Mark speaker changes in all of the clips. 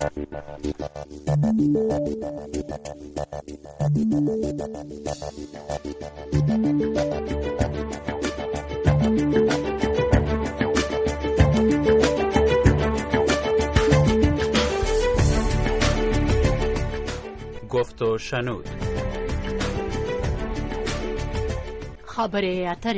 Speaker 1: گفت و شنود.
Speaker 2: خبره اتره.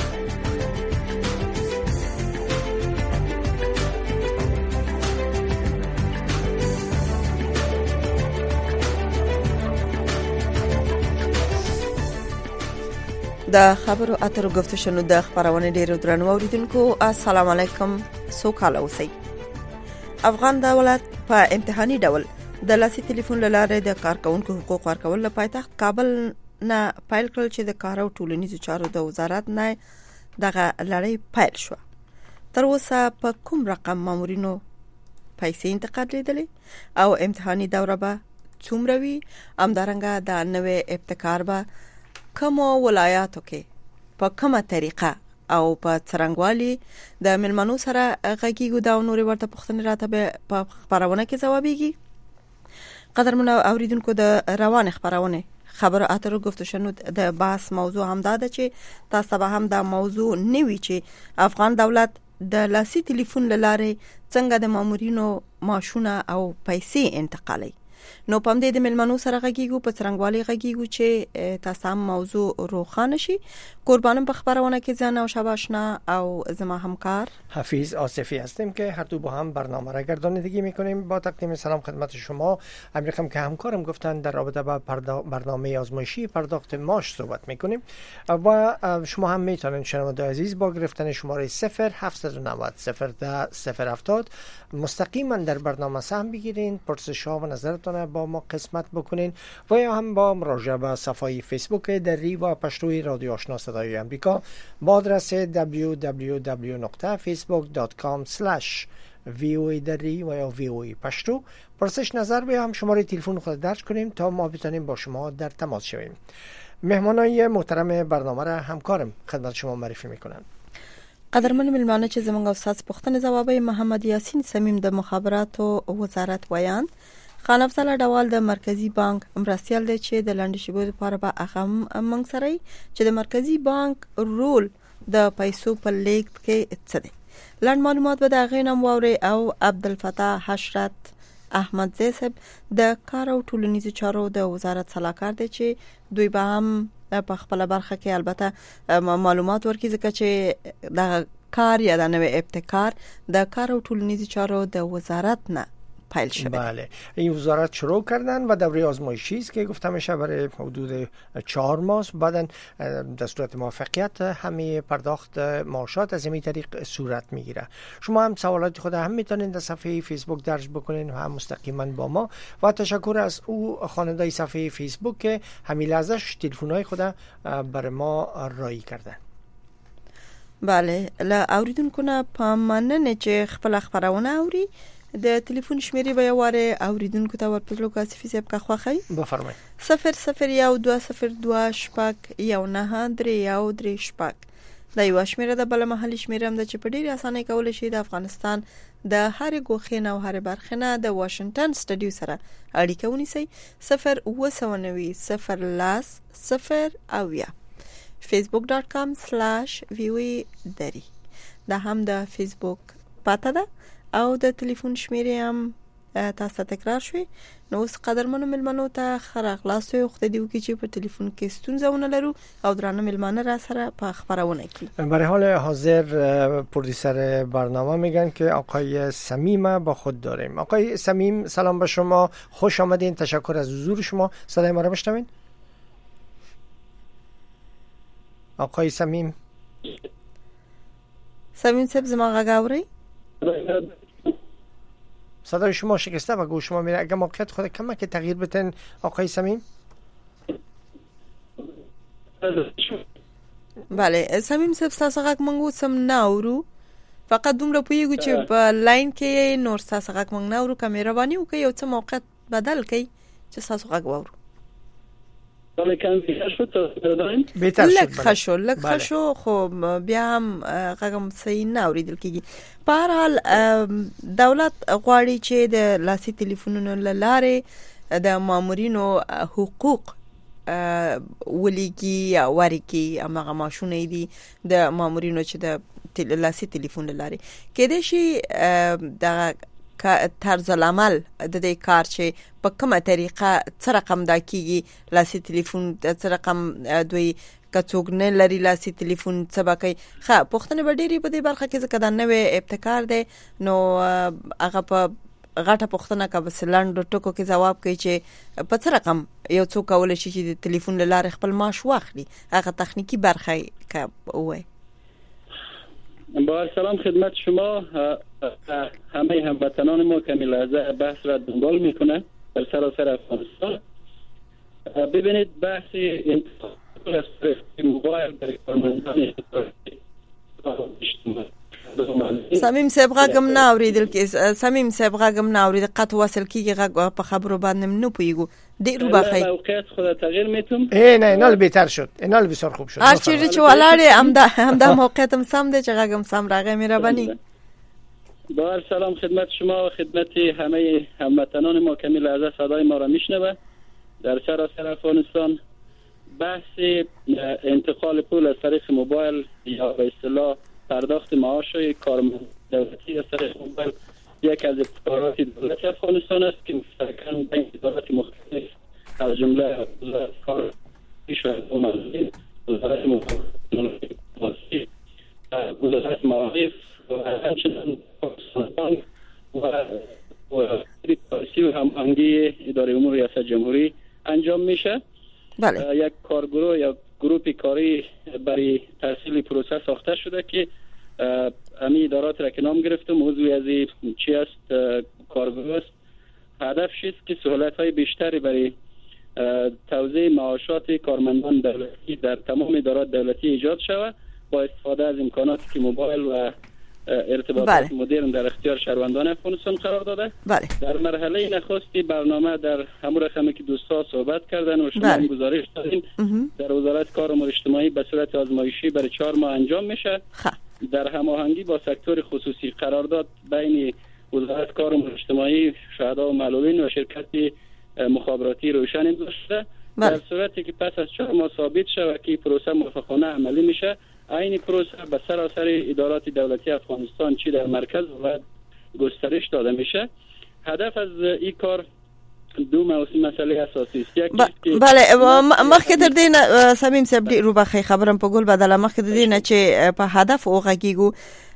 Speaker 3: د خبرو اترو گفت و شنود د خبرونه ډیرو درنو اوریدونکو السلام علیکم. سوکاله اوسئ. افغان دولت په امتحاني ډول د لاسي ټلیفون لاره د کارکونکو حقوق ورکول لپاره پایتخت کابل نه پیل کړل چې د کار او ټولنیزو چارو د وزارت نه دغه لړۍ پیل شو. تر اوسه په کوم رقم مامورینو پیسې انتقال لیدلې او امتحاني دوره به څومره وي؟ همدارنګه د نوې ابتکار به کوم ولایاتو کې په کومه طریقه او په څرنګوالي د ملمنو سره غږیږو دا نورې ورته پوښتنې راته په خبرونه کې ځوابيږي. قدرمن اوریدونکو د روان خبرونه خبر اترو گفت شنود د بحث موضوع هم دا ده چې تاسو به هم دا موضوع نیوي چې افغان دولت د لاسي ټلیفون لاره څنګه د مامورینو معاشونه او پیسې انتقالي. نو پم دې د ملمنو سره غږیږو په څرنګوالي غږیږو چې تاسو هم موضوع روښانه شي. قربانم په خبرونه کې ځان او شباشنا او زما همکار
Speaker 4: حفیظ آصفی هستیم که هر دو با هم برنامه را گردانندگی میکنیم. با تقدیم سلام خدمت شما. امریکم که همکارم گفتن در رابطه با برنامه آزمایشی پرداخت معاش صحبت میکنیم و شما هم میتونید شنونده عزیز با گرفتن شماره 0790 010 مستقیما در برنامه سهم بگیرین، پرسش‌ها و نظرتون با ما قسمت بکنین و یا هم با مراجعه به صفحه فیسبوک دری و پشتوی رادیو آشنا صدای امریکا با آدرس www.facebook.com/voa دری و یا VOA پشتو پرسش نظر و یا هم شماره تلفن خود درج کنیم تا ما بتونیم با شما در تماس شویم. مهمانای محترم برنامه را همکارم خدمت شما معرفی میکنن.
Speaker 3: قدرمن ملمانه چې زمونږ استاد پوښتنه جوابي محمد یاسین سمیم د مخابراتو وزارت ویان خان افضل ډوال د مرکزی بانک مرستيال دی چې د لاندې شیبو لپاره به هغه موږ سره چې د مرکزی بانک رول د پیسو په لیږد کې څه دی. لاندې معلومات به د غینم ووري او عبدالفتاح حشرت احمد زیسب د کار او ټولنیزو چارو د وزارت صلاحکار دی چې دوی به هم په خپل برخه کې البته معلومات ورکړي ځکه چې د کار یا د نوې ابتکار د کار او ټولنیزو چارو د وزارت نه پیل شده.
Speaker 4: بله، این وزارت شروع کردن و دوره آزمایشی است که گفته میشه برای حدود 4 ماه. بعدن در صورت موفقیت همه پرداخت معاشات از این طریق صورت میگیره. شما هم سوالات خود هم میتونید در صفحه فیسبوک درج بکنین و هم مستقیما با ما. و تشکر از او خواننده صفحه فیسبوک که همین لحظه تلفن‌های خود برای ما رایی کردن.
Speaker 3: بله، لا اوریدونکو نه پامنه چې خپل خبرونه اوري د ټلیفون شمیرې به یواره اوریدونکو ته ورپدلو کاسفي سیب کا خوخی
Speaker 4: بفرمایئ.
Speaker 3: 001202 شپږ 19 شپږ دا یو شمیره د بل محلي شمیره هم د چې په ډیره اسانه کول شي د افغانستان د هر ګوخې نه او هر برخه نه د واشنگټن سټډیو سره اړیکه ونیسئ 0 facebook.com/voa دری دا هم د فیسبوک پاته ده او د ټلیفون شمیرې هم تاسو تکرار شوي. نو اوس قدرمنو ملمنو ته خراغلاس یو خدای دیو کې چې په ټلیفون کې ستونزونه لرو او درانه ملمانه را سره په خبرونه کې.
Speaker 4: برای حال حاضر پرودیسر برنامه میگن که آقای سمیم با خود داریم. آقای سمیم سلام به شما، خوش آمدین، تشکر از حضور شما. صدای ما رو بشنوین؟ آقای سمیم
Speaker 3: صاحب زما غږ اورئ؟
Speaker 4: صدای شما شکسته و گوش ما میره. اگه موقعیت خود کمک تغییر بتن آقای سمیم.
Speaker 3: بله سمیم صاحب تاسو غږ مونږ سم نه اورو، فقط دومره پوهیږو چې په لاین کې نور تاسو غږ مونږ نه اورو. کیمرا باندې وکي یو څه موقعیت بدل کړئ چې تاسو غږ واورو.
Speaker 5: ولی کم بیشتر شد تا داریم
Speaker 4: بهتر شد.
Speaker 3: لک خشو خب بیا هم غږم صحیح نه اوریدل کیږي. په هر حال دولت غواړي چې د لاسي تلیفونونو له لارې د مامورینو حقوق ولیکي یا ورکي. هغه ماشونه دي د مامورینو چې د لاسي تلیفون له لارې کېدای شي د طرز العمل د دې کار چې په کومه طریقه څه رقم دا کیږي لاسي تلیفون څه رقم دوی کڅوګ نه لري لاسي تلیفون څه بکای. ښه پوښتنه به ډېری په دې برخه کې ځکه دا نوې ابتکار دی نو هغه په غټه پوښتنه کا بس لاندو ټکو کې جواب کوي چې په څه رقم یو څوک کولای شي چې د تلیفون له لارې خپل معاش واخلي. هغه تخنیکی برخه کا وای.
Speaker 5: با سلام خدمت شما. همه هموطنان ما که لحظه بحث را دنبال میکنه در سراسر افغانستان. ببینید بحث موبایل در کارمندان
Speaker 3: سمیم صاحب غږم نه اوریدل کې سمیم صاحب غږم نه اوریدل قط وصل کیږي غږ په خبرو باندې نه پویګو ډیرو بخیر
Speaker 5: موقعیت خود تغییر میتم.
Speaker 4: نه اینال بهتر شد. اینال بسیار خوب شد.
Speaker 3: هر چیزی چې ولاړې همدا موقعیتم سم دی چې غږم سم راغی مهرباني.
Speaker 5: با سلام خدمت شما و خدمت همه هموطنان ما که لحظه صدای ما را میشنوه در سراسر افغانستان. بحث انتقال پول از طریق موبایل یا به اصطلاح پرداخت معاش کارمند دولتی از طریق موبایل یک از ابتکارات دولت افغانستان است که مشترکاً بین ادارات مختلف از جمله وزارت کار و مالیه، وزارت مخابرات، وزارت معارف و همچنین پاکستان و پالیسی و هماهنگی اداره امور ریاست جمهوری انجام میشه.
Speaker 3: بله.
Speaker 5: یک کارگروه یا گروه کاری برای تحصیل پروسه ساخته شده که امی ادارات را که نام گرفتم عضوی از چی است کارگروه است. هدفش است که سهولت‌های بیشتری برای توزیع معاشات کارمندان دولتی در تمام ادارات دولتی ایجاد شود با استفاده از امکاناتی که موبایل و ارتباطات مدرن در اختیار شهروندان افغانستان قرار داده.
Speaker 3: بله.
Speaker 5: در مرحله نخستی برنامه در همون رقمی که دوستا صحبت کردن و شما هم گزارش دادین در وزارت کار و امور اجتماعی به صورت آزمایشی برای 4 ماه انجام میشه. در هماهنگی با سکتور خصوصی قرارداد بین وزارت کار و امور اجتماعی، شهدا و معلولین و شرکت مخابراتی روشن امضا شده. در صورتی که پس از 4 ماه ثابت شود که پروسه موفقانه عملی میشه، این پروسه به سراسر ادارات دولتی افغانستان چی در مرکز و گسترش داده میشه. هدف از این کار دو مسئله اساسی است.
Speaker 3: بله مخکې تر دې نه سمیم صاحب ډېرو بخې خبرم په ګول بدله مخکې د دې نه چې په هدف وغږیږو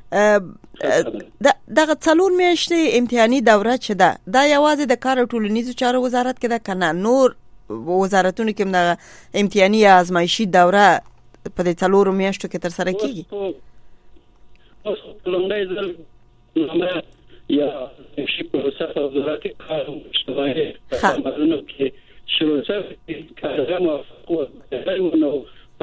Speaker 3: دغه 4 میاشتې امتحاني دوره چې ده دا یوازې د کار او ټولنیزو چارو وزارت کې ده کنه نور وزارتونو کې هم امتحاني یا آزمایشي دوره په دې 4 میاشتو کې تر سره کیږي؟
Speaker 5: یا شی پروسه وزارت کار و اجتماعی معلومه که شروع شد کارگر موافق و نو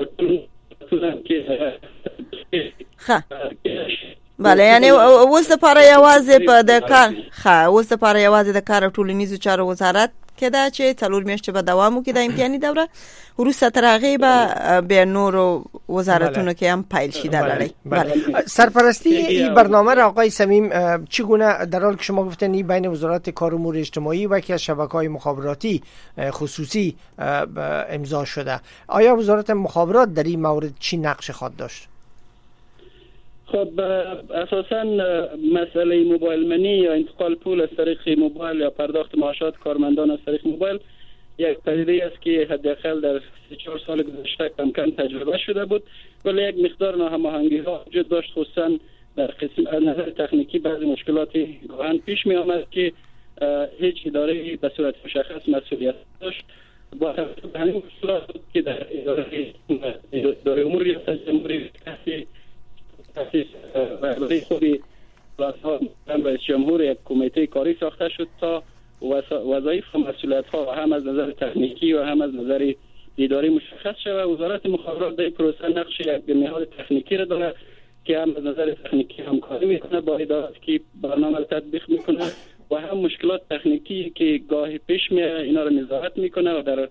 Speaker 3: بله یعنی اوس لپاره یوازې په د کار اوس لپاره یوازې د کار او ټولنیزو چارو وزارت کې دا چې 4 میاشتې به دوام وکړي د امتحاني دوره وروسته تر هغې به بیا نورو وزارتونو کې هم پیل شي در لړۍ.
Speaker 4: سرپرستی این برنامه را آقای صمیم چگونه در حال که شما گفتن این بین وزارت کار و امور اجتماعی و یکی از شبکه‌های مخابراتی خصوصی امضا شده، آیا وزارت مخابرات در این مورد چی نقش خواهد داشت؟
Speaker 5: خب اساساً مسئله موبایل منی یا انتقال پول از طریق موبایل یا پرداخت معاشات کارمندان از طریق موبایل یک پدیده است که حداقل در 4 سال گذشته کم تجربه شده بود، ولی یک مقدار ناهماهنگی ها وجود داشت، خصوصاً در قسم از نظر تکنیکی بعضی مشکلاتی گاهن پیش می آمد که هیچ اداره به صورت مشخص مسئولیت داشت. با توجه به همین مشکلات که در اداره امور ریاست جمهوری تاسیس برای خودی رئیس جمهور یک کمیته کاری ساخته شد تا وظایف و مسئولیت ها هم از نظر تکنیکی و هم از نظر اداری مشخص شود. وزارت مخابرات در پروسه نقش یک نهاد تکنیکی را دارد که هم از نظر تکنیکی همکاری میکنه با ادارات که برنامه را تطبیق میکنه و هم مشکلات تکنیکی که گاهی پیش میاد اینا را نظارت میکنه و در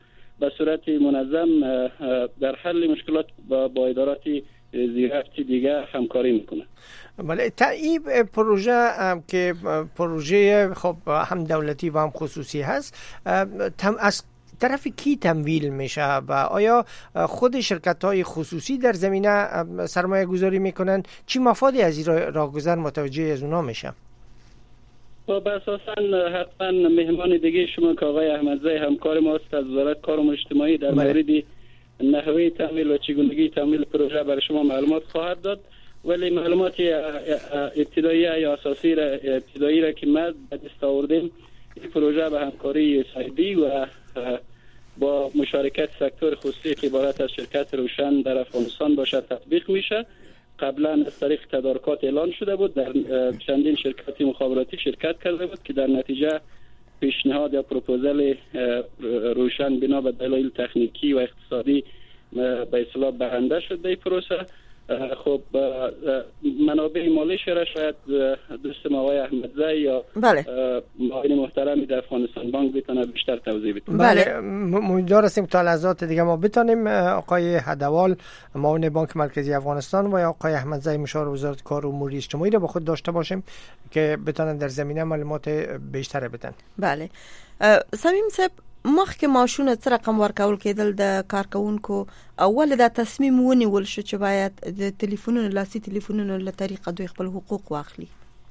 Speaker 5: به صورت منظم در حل مشکلات با ادارات زیرفت دیگه همکاری میکنه.
Speaker 4: بله، این پروژه که پروژه خب هم دولتی و هم خصوصی هست، از طرف کی تمویل میشه و آیا خود شرکت های خصوصی در زمینه سرمایه گذاری میکنن؟ چی مفادی از این راهگذر متوجه از اونا میشه؟
Speaker 5: خب اساساً حتما مهمان دیگه شما که آقای احمدزی همکار ما است از وزارت کار و اجتماعی در مورد نحوه تمویل و چگونگی تمویل پروژه برای شما معلومات خواهد داد، ولی معلومات ابتدایی یا اساسی ابتدایی را که ما به دست آوردیم، این پروژه به همکاری سایدی و با مشارکت سکتور خصوصی که عبارت از شرکت روشن در افغانستان باشد تطبیق میشه. قبلا از طریق تدارکات اعلان شده بود، در چندین شرکت مخابراتی شرکت کرده بود که در نتیجه پیشنهاد یا پروپوزال روشن بنا به دلایل تکنیکی و اقتصادی به اصطلاح برنده شد در پروسه. خب منابع مالی را شاید دوست آقای احمدزی یا معاون محترمی در افغانستان بانک بتونه بیشتر توضیح بده.
Speaker 4: بله، امیدوار هستیم تا لحظات دیگه ما بتونیم آقای هدوال معاون بانک مرکزی افغانستان و آقای احمدزی مشاور وزارت کار و امور اجتماعی را با خود داشته باشیم که بتونن در زمینه معلومات بیشتر بدن.
Speaker 3: بله، سمیم صاحب، مخکې ماشونه څه رقم ورکول کېدل د کارکونکو، اول دا تصمیم ونیول شو چې باید د ټلیفونونو لاسي ټلیفونونو له طریقه دوی خپل حقوق واخلي؟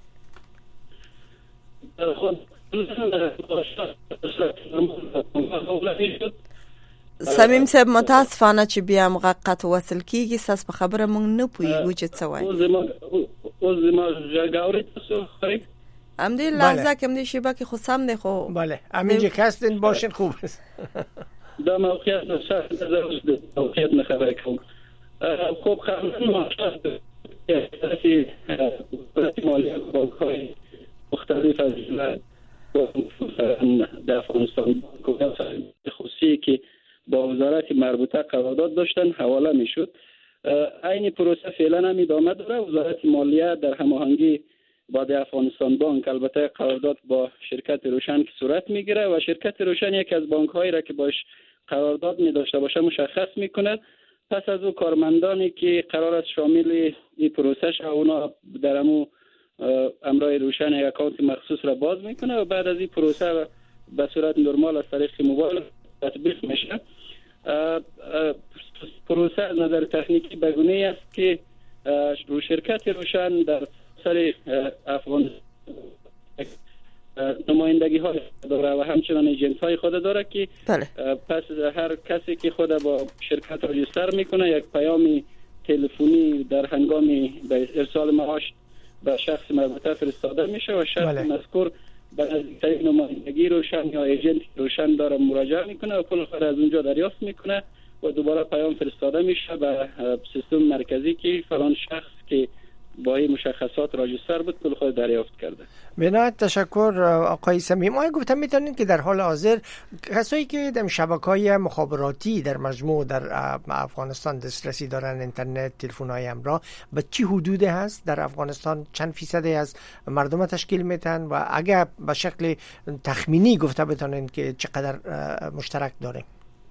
Speaker 3: سمیم صاحب متاسفانه چې بیا مغقت وصل کیږي، ساس په خبره مونږ نه پوهیږو چې څه وایي.
Speaker 5: اوس زما ژغاوري تاسو خریک
Speaker 3: امدی لحظه که امدی شیبه که خود سم ده خو.
Speaker 4: بله، همینجا کستین باشین خوب است.
Speaker 5: دا موقعیت نشد در موقعیت نخبر کنم. خوب خواهد معاشرت کسی مالی بانک‌های مختلف از در افغانستان خصوصی که با وزارت مربوطه قرارداد داشتن حواله میشد. این پروسه فعلا هم ادامه داره. وزارت مالیه در هماهنگی با افغانستان بانک البته قرارداد با شرکت روشن که صورت میگیره و شرکت روشن یکی از بانک هایی را که باش قرارداد می داشته باشه مشخص میکنه. پس از او کارمندانی که قرار است شامل این پروسه شد اونا در امرای روشن یک اکانت مخصوص را باز میکنه و بعد از این پروسه به صورت نرمال از طریق موبایل تطبیق میشه. پروسه از نظر تکنیکی بگونه است که رو شرکت روشن در سر افغانستان نمایندگی های داره و همچنان ایجنت های خود داره که پس هر کسی که خود با شرکت راجستر میکنه یک پیام تلفنی در هنگام ارسال معاش به شخص مربوطه فرستاده میشه و شخص مذکور به نزدیکترین نمایندگی روشن یا ایجنت روشن داره مراجعه میکنه و پول خود از اونجا دریافت میکنه و دوباره پیام فرستاده میشه به سیستم مرکزی که فلان شخص که با این مشخصات راجستر بود پول خود دریافت کرده.
Speaker 4: بنابراین تشکر آقای سمیم. آیا گفتم میتونین که در حال حاضر کسایی که در شبکه‌های مخابراتی در مجموع در افغانستان دسترسی دارن، اینترنت، تلفن‌های همراه، به چه حدودی هست در افغانستان؟ چند فیصدی از مردم تشکیل میتن و اگر به شکل تخمینی گفته بتونین که چقدر مشترک داره؟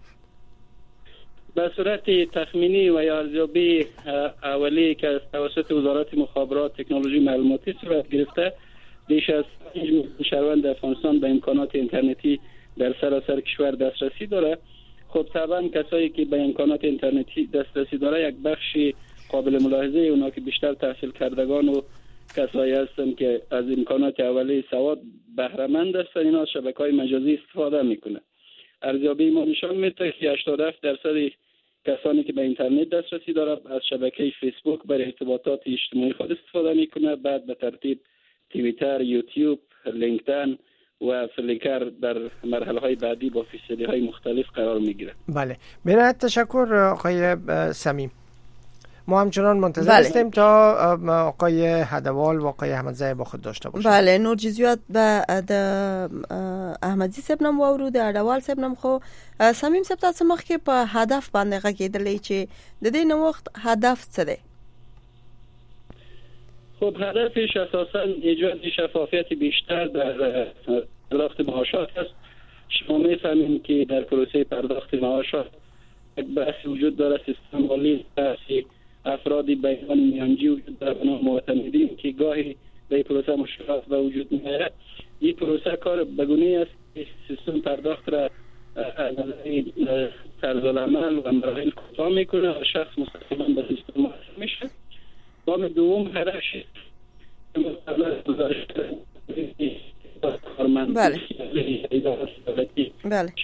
Speaker 5: به صورت تخمینی و یا ارزیابی اولی که از توسط وزارت مخابرات تکنولوژی معلوماتی صورت گرفته، بیش از 5 میلیون شهروند افغانستان به امکانات اینترنتی در سراسر کشور دسترسی داره. خب طبعا کسایی که به امکانات اینترنتی دسترسی داره یک بخش قابل ملاحظه اونا که بیشتر تحصیل کردگان و کسایی هستن که از امکانات اولیه سواد بهره مند هستن، اینا از شبکه‌های مجازی استفاده میکنه. ارزیابی ما نشان میده که 87% کسانی که به اینترنت دسترسی دارند از شبکه فیسبوک برای ارتباطات اجتماعی خود استفاده میکنه، بعد به ترتیب توییتر، یوتیوب، لینکدین و فلیکر در مرحله های بعدی با فیصدی های مختلف قرار میگیره.
Speaker 4: بله، بنابراین تشکر آقای سمیم. ما همچنان منتظر هستیم تا آقای هدوال و آقای احمدزی با خود داشته باشیم.
Speaker 3: بله، نور جزئیات د احمدزی صاحب نم وورو د هدوال صاحب نم خو سمیم صاحب تاسو مخکې په هدف باندې غږیدلې چې د دې نو وخت هدف څه دی؟
Speaker 5: خب هدفش اساساً ایجاد شفافیت بیشتر در پرداخت معاشات است شما میفهمیم که در پروسه پرداخت معاشات یک بحث وجود داره، سیستم مالی بحثی افرادی بیان میانجی وجود داره به نام معتمدین که گاهی به پروسه مشکلات به وجود میاد. این پروسه کار بگونه است که سیستم پرداخت را از نظر طرز العمل و مراحل کوتاه میکنه و شخص مستقیما به سیستم وصل میشه. گام دوم هدفش
Speaker 3: بله بله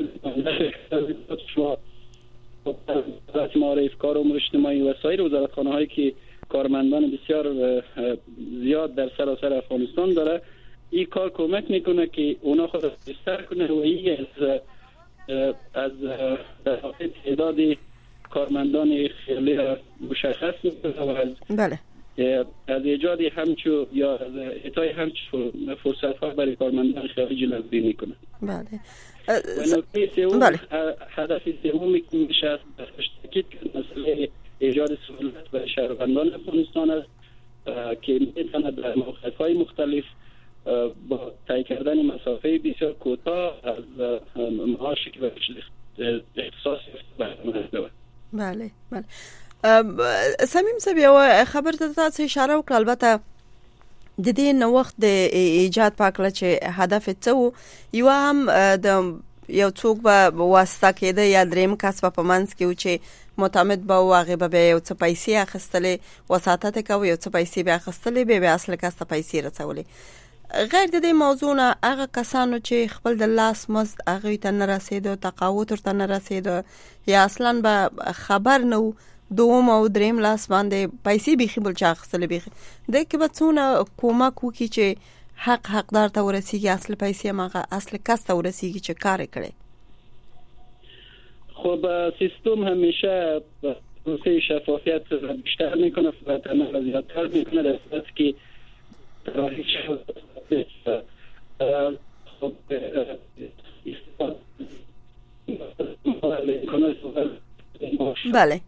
Speaker 5: وزارت معارف کار امور اجتماعی و سایر وزارتخانه هایی که کارمندان بسیار زیاد در سراسر افغانستان داره، این کار کمک میکنه که اونا خود را بستر کنه و این از تعداد کارمندان خیلی مشخص میکنه و از
Speaker 3: بله
Speaker 5: از ایجاد همچو یا از اعطای همچو فرصت ها برای کارمندان خیلی جلوگیری میکنه.
Speaker 3: بله
Speaker 5: و نکته سوم هدف سومی که میشه است تاکید که مسئله ایجاد سهولت برای شهروندان افغانستان است که میتونه در موقعیت‌های مختلف با طی کردن مسافه بسیار کوتاه از معاشی که به اختصاص برنامه.
Speaker 3: بله بله سمیم صاحب یو خبر ته تاسو اشاره وکړه، البته د دې نوښت د ایجاد پاکله چې هدف څه یو هم د یو څوک به واسطه کېده یا دریم کس په منځ کې و چې معتمد به و هغې به یو څه پیسې اخیستلې، وساطت یې کوه، یو څه پیسې به اخیستلې، بیا اصل کس ته پیسې رسولې. غیر د دې موضوع نه هغه کسانو چې خپل د لاس مزد هغوی ته نه رسېده، تقاوت ورته نه رسېده یا اصلا به خبر نه و، دوم او دریم لاس باندې پیسې بیخي بل چا اخیستلې، بیخي دې کې به څونه کومک وکړي چې حقدار ته ورسیږي، اصل پیسې هم هغه اصل کس ته ورسیږي چې کار یې کړی.
Speaker 5: خب سیستم همیشه پروسه شفافیت را بیشتر میکنه و عمل را زیادتر میکنه، در صورتی که
Speaker 3: بله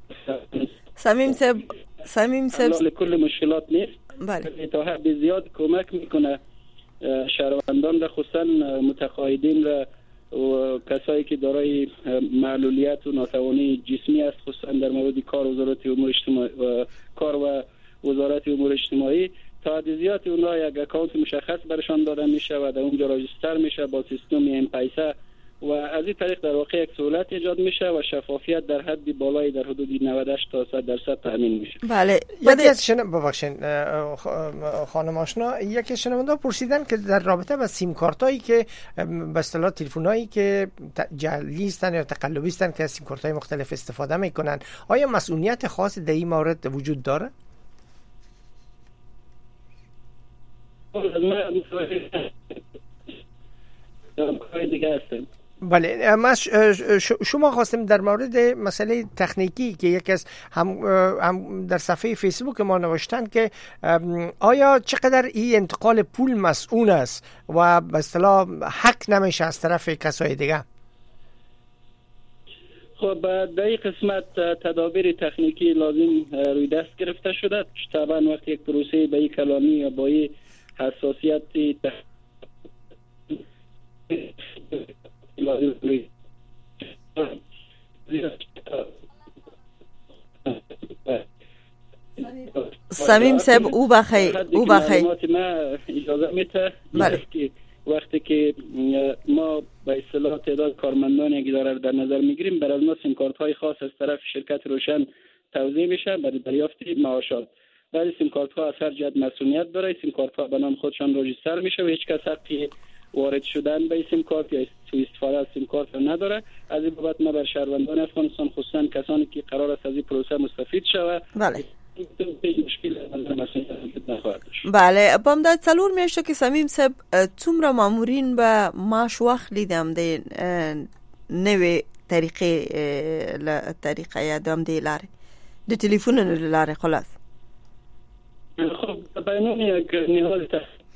Speaker 3: سمیم صاحب
Speaker 5: کل مشکلات نیست،
Speaker 3: بله
Speaker 5: تا حد زیاد کمک میکنه شهروندان را، خصوصا متقاعدین را و کسایی که دارای معلولیت و ناتوانی جسمی است، خصوصا در مورد کار وزارت امور اجتماعی و کار و وزارت امور اجتماعی، تا حد زیاد اونها یک اکانت مشخص برشان داده میشه و در اونجا راجستر میشه با سیستم ام پیسه و از این طریق در واقع یک سهولت ایجاد میشه و شفافیت در حد بالای در حدود 98 تا 100% تامین میشه.
Speaker 3: بله
Speaker 4: یکی از ببخشید خانم آشنا، یکی شنونده پرسیدن که در رابطه با سیم کارتایی که به اصطلاح تلفنایی که جعلی هستند یا تقلبی هستند که از سیم کارتای مختلف استفاده میکنن، آیا مسئولیت خاص در این مورد وجود داره؟ بله، ما شما خواستیم در مورد مسئله تکنیکی که یکی از هم در صفحه فیسبوک ما نوشتن که آیا چقدر این انتقال پول مسئول است و به اصطلاح حق نمیشه از طرف کسای دیگه؟
Speaker 5: خب در این قسمت تدابیر تکنیکی لازم روی دست گرفته شده. طبعا وقتی یک پروسه به این کلامی یا با این حساسیت
Speaker 3: سمیم صاحب او بخیر
Speaker 5: ما اجازه میده که وقتی که ما به اصطلاح تعداد کارمندانی که داره در نظر میگیریم، برای ما سیم کارت های خاص از طرف شرکت روشن توزیع میشه برای دریافت معاشات. ولی سیم کارت ها از هر جهت مسئولیت داره، سیم کارت ها به نام خودشان راجستر میشه و هیچ کس حقی وارد شدن به سیم کارت یا استفاده از سیم کارت ناداره. از این بابت ما بر شهروندان افغانستان، خصوصا کسانی که قرار است از این پروسه مستفید شوند،
Speaker 3: بله بله بام د څلور میاشتو کې سمیم صاحب څومره مامورین به معاش واخلي د نوې طریقې یا د دې لارې د ټلیفونونو لارې خلاص.
Speaker 5: خب بیانون یک نیاز